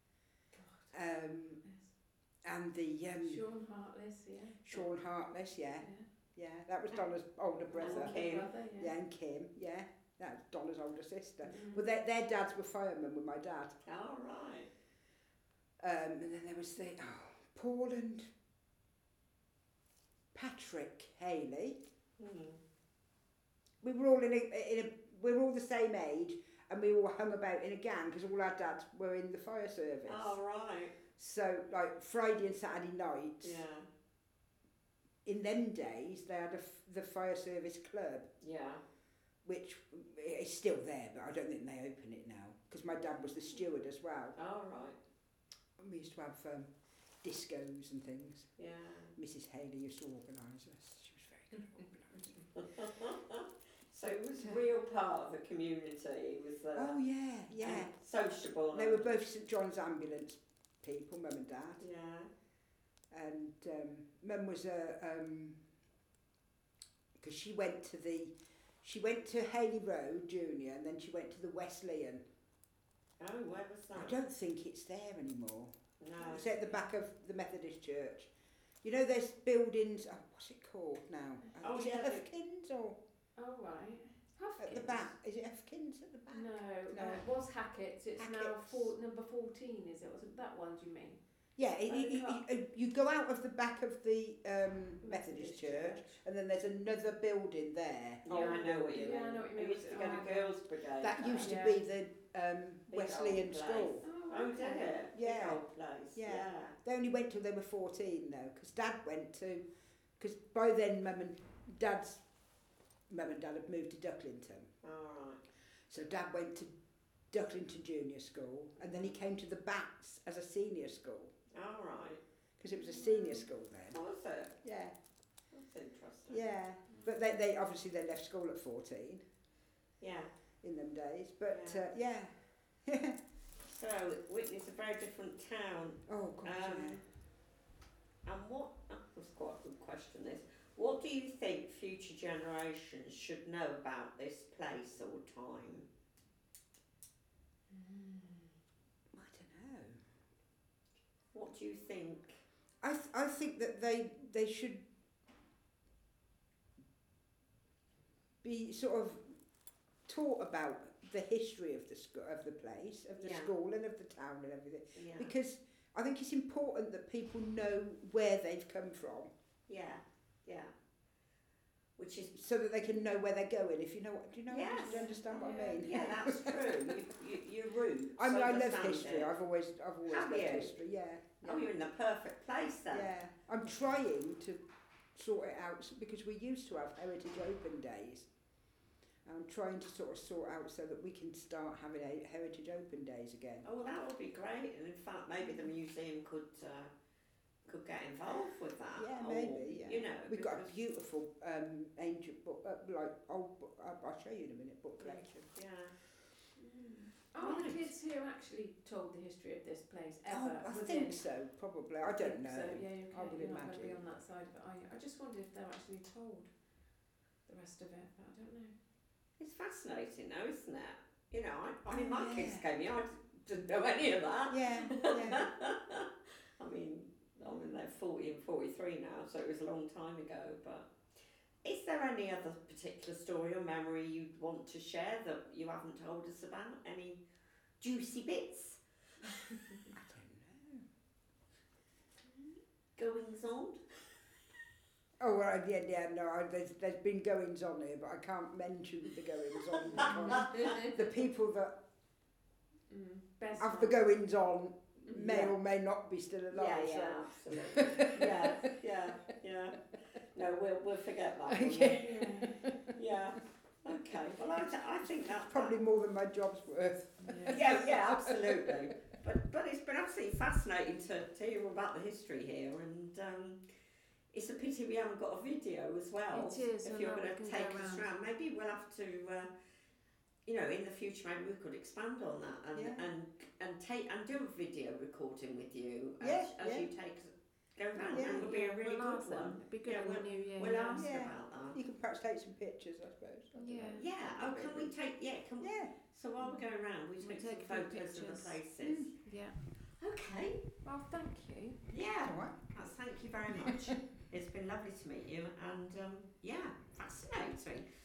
[SPEAKER 3] and the
[SPEAKER 4] Sean Heartless, yeah.
[SPEAKER 3] Sean Hartless, yeah,
[SPEAKER 4] Yeah.
[SPEAKER 3] yeah. That was Donna's older brother.
[SPEAKER 4] And
[SPEAKER 2] Kim.
[SPEAKER 4] brother, yeah.
[SPEAKER 3] Yeah, and Kim, yeah. That's Donna's older sister.
[SPEAKER 4] Mm.
[SPEAKER 3] Well, their dads were firemen with my dad.
[SPEAKER 2] All right.
[SPEAKER 3] And then there was Paul and Patrick Haley.
[SPEAKER 2] Hmm.
[SPEAKER 3] We were all we were all the same age, and we all hung about in a gang because all our dads were in the fire service.
[SPEAKER 2] All right.
[SPEAKER 3] So like Friday and Saturday nights,
[SPEAKER 2] Yeah.
[SPEAKER 3] in them days they had the fire service club,
[SPEAKER 2] Yeah.
[SPEAKER 3] which is still there, but I don't think they open it now because my dad was the steward as well.
[SPEAKER 2] All right.
[SPEAKER 3] And we used to have discos and things.
[SPEAKER 2] Yeah.
[SPEAKER 3] Mrs. Haley used to organise us. She was very good at organising.
[SPEAKER 2] So it was a real part of the community. It was
[SPEAKER 3] Oh yeah, yeah.
[SPEAKER 2] and sociable.
[SPEAKER 3] They were both St John's ambulance people, mum and dad.
[SPEAKER 2] Yeah.
[SPEAKER 3] And mum was because she went to Haley Road Junior, and then she went to the Wesleyan.
[SPEAKER 2] Oh, where was that?
[SPEAKER 3] I don't think it's there anymore.
[SPEAKER 2] No.
[SPEAKER 3] It's at the back of the Methodist Church. You know, there's buildings. Oh, what's it called now?
[SPEAKER 2] Oh,
[SPEAKER 3] Is it
[SPEAKER 2] yeah,
[SPEAKER 3] Huffkins or
[SPEAKER 4] Oh, right.
[SPEAKER 3] at the
[SPEAKER 4] Huffkins?
[SPEAKER 3] back? Is it Huffkins at the back?
[SPEAKER 4] No,
[SPEAKER 3] No.
[SPEAKER 4] it was Hackett's. It's now
[SPEAKER 3] Hackett's.
[SPEAKER 4] number 14, is it? Was it that one, do you mean?
[SPEAKER 3] Yeah,
[SPEAKER 4] Okay.
[SPEAKER 3] you go out of the back of the Methodist Church, and then there's another building there.
[SPEAKER 2] Yeah, I know what you mean.
[SPEAKER 4] Yeah, I know what you mean.
[SPEAKER 2] I used to go to
[SPEAKER 4] Oh,
[SPEAKER 2] Girls' Brigade.
[SPEAKER 3] That used to
[SPEAKER 4] Yeah.
[SPEAKER 3] be the
[SPEAKER 2] Big
[SPEAKER 3] Wesleyan
[SPEAKER 2] old place.
[SPEAKER 3] school.
[SPEAKER 2] Oh, did it?
[SPEAKER 3] Yeah.
[SPEAKER 2] Big old place.
[SPEAKER 3] Yeah.
[SPEAKER 2] Yeah.
[SPEAKER 3] They only went till they were 14 though, because Dad went to, because by then Mum and Dad's Mum and Dad had moved to Ducklington.
[SPEAKER 2] All right.
[SPEAKER 3] So Dad went to Ducklington Junior School, and then he came to the Bats as a senior school,
[SPEAKER 2] All right.
[SPEAKER 3] because it was a senior school then.
[SPEAKER 2] What was it?
[SPEAKER 3] Yeah,
[SPEAKER 2] That's interesting.
[SPEAKER 3] yeah. But they obviously they left school at 14
[SPEAKER 2] Yeah.
[SPEAKER 3] in them days. But
[SPEAKER 2] Yeah.
[SPEAKER 3] yeah.
[SPEAKER 2] So Whitney's a very different town.
[SPEAKER 3] Oh God, yeah.
[SPEAKER 2] And what? That's quite a good question. This. What do you think future generations should know about this place or time?
[SPEAKER 3] I don't know.
[SPEAKER 2] What do you think?
[SPEAKER 3] I think that they should be sort of taught about the history of the place, of the
[SPEAKER 2] Yeah.
[SPEAKER 3] school and of the town and everything,
[SPEAKER 2] Yeah.
[SPEAKER 3] because I think it's important that people know where they've come from.
[SPEAKER 2] Yeah. Yeah. which is
[SPEAKER 3] so that they can know where they're going. If you know what, do you know?
[SPEAKER 2] Yes.
[SPEAKER 3] Do you understand what I mean?
[SPEAKER 2] yeah, that's true. Your route.
[SPEAKER 3] I mean, I love
[SPEAKER 2] understand
[SPEAKER 3] history.
[SPEAKER 2] it.
[SPEAKER 3] I've always
[SPEAKER 2] Have
[SPEAKER 3] loved
[SPEAKER 2] you?
[SPEAKER 3] history. Yeah.
[SPEAKER 2] Oh, you're in the perfect place then.
[SPEAKER 3] Yeah, I'm trying to sort it out because we used to have Heritage Open Days. I'm trying to sort out so that we can start having Heritage Open Days again.
[SPEAKER 2] Oh, well, that would be great. And in fact, maybe the museum could get involved with that.
[SPEAKER 3] Yeah,
[SPEAKER 2] or,
[SPEAKER 3] maybe. Yeah.
[SPEAKER 2] You know,
[SPEAKER 3] We've got a
[SPEAKER 2] because-
[SPEAKER 3] beautiful ancient book, like old book. I'll show you in a minute. Book collection.
[SPEAKER 2] Yeah.
[SPEAKER 4] Are the
[SPEAKER 2] Right.
[SPEAKER 4] kids here actually told the history of this place
[SPEAKER 3] Oh,
[SPEAKER 4] ever?
[SPEAKER 3] I
[SPEAKER 4] within-
[SPEAKER 3] think so. Probably. I don't know.
[SPEAKER 4] So yeah,
[SPEAKER 3] I would
[SPEAKER 4] you're not going to be
[SPEAKER 3] imagine.
[SPEAKER 4] on that side of it, are you? I just wondered if they're actually told the rest of it, but I don't know.
[SPEAKER 2] It's fascinating, though, isn't it? You know, I mean,
[SPEAKER 3] Oh,
[SPEAKER 2] my kids
[SPEAKER 3] yeah.
[SPEAKER 2] came here. I didn't know any of that.
[SPEAKER 3] Yeah. Yeah.
[SPEAKER 2] I mean, they're 40 and 43 now, so it was a long time ago. But is there any other particular story or memory you'd want to share that you haven't told us about? Any juicy bits?
[SPEAKER 3] I don't know.
[SPEAKER 2] Goings on?
[SPEAKER 3] Oh well, yeah, no. There's been goings on here, but I can't mention the goings on because the people that
[SPEAKER 4] Best
[SPEAKER 3] have
[SPEAKER 4] one.
[SPEAKER 3] the goings on may
[SPEAKER 2] Yeah.
[SPEAKER 3] or may not be still alive.
[SPEAKER 2] Yeah,
[SPEAKER 3] so.
[SPEAKER 2] absolutely. yeah. No, we'll forget that one.
[SPEAKER 3] Yeah.
[SPEAKER 2] Yeah. Okay. Well, I think that's
[SPEAKER 3] Probably more than my job's worth.
[SPEAKER 2] Yeah, absolutely. But it's been absolutely fascinating to hear all about the history here, and it's a pity we haven't got a video as well.
[SPEAKER 4] It is,
[SPEAKER 2] If
[SPEAKER 4] and
[SPEAKER 2] you're
[SPEAKER 4] that we
[SPEAKER 2] going to
[SPEAKER 4] can
[SPEAKER 2] take
[SPEAKER 4] go
[SPEAKER 2] us
[SPEAKER 4] around.
[SPEAKER 2] around, maybe we'll have to, in the future, maybe we could expand on that and take and do a video recording with you as you take us go around.
[SPEAKER 3] Yeah.
[SPEAKER 2] It would be a really
[SPEAKER 4] we'll
[SPEAKER 2] good
[SPEAKER 4] ask them.
[SPEAKER 2] one.
[SPEAKER 4] It'd be good
[SPEAKER 2] Yeah,
[SPEAKER 4] in the new year.
[SPEAKER 2] We'll
[SPEAKER 4] yeah.
[SPEAKER 2] ask
[SPEAKER 3] Yeah.
[SPEAKER 2] about that.
[SPEAKER 3] You can perhaps take some pictures, I suppose. I don't know.
[SPEAKER 4] Yeah.
[SPEAKER 2] Yeah. Oh, can we take? Yeah. Can we?
[SPEAKER 3] Yeah.
[SPEAKER 2] So while we're going around, we
[SPEAKER 4] We'll
[SPEAKER 2] take
[SPEAKER 4] take
[SPEAKER 2] some
[SPEAKER 4] a few
[SPEAKER 2] photos of the
[SPEAKER 4] pictures.
[SPEAKER 2] places.
[SPEAKER 4] Yeah.
[SPEAKER 2] Okay.
[SPEAKER 4] Well, thank you.
[SPEAKER 2] Yeah.
[SPEAKER 3] All right.
[SPEAKER 2] Thank you very much. It's been lovely to meet you, and fascinating.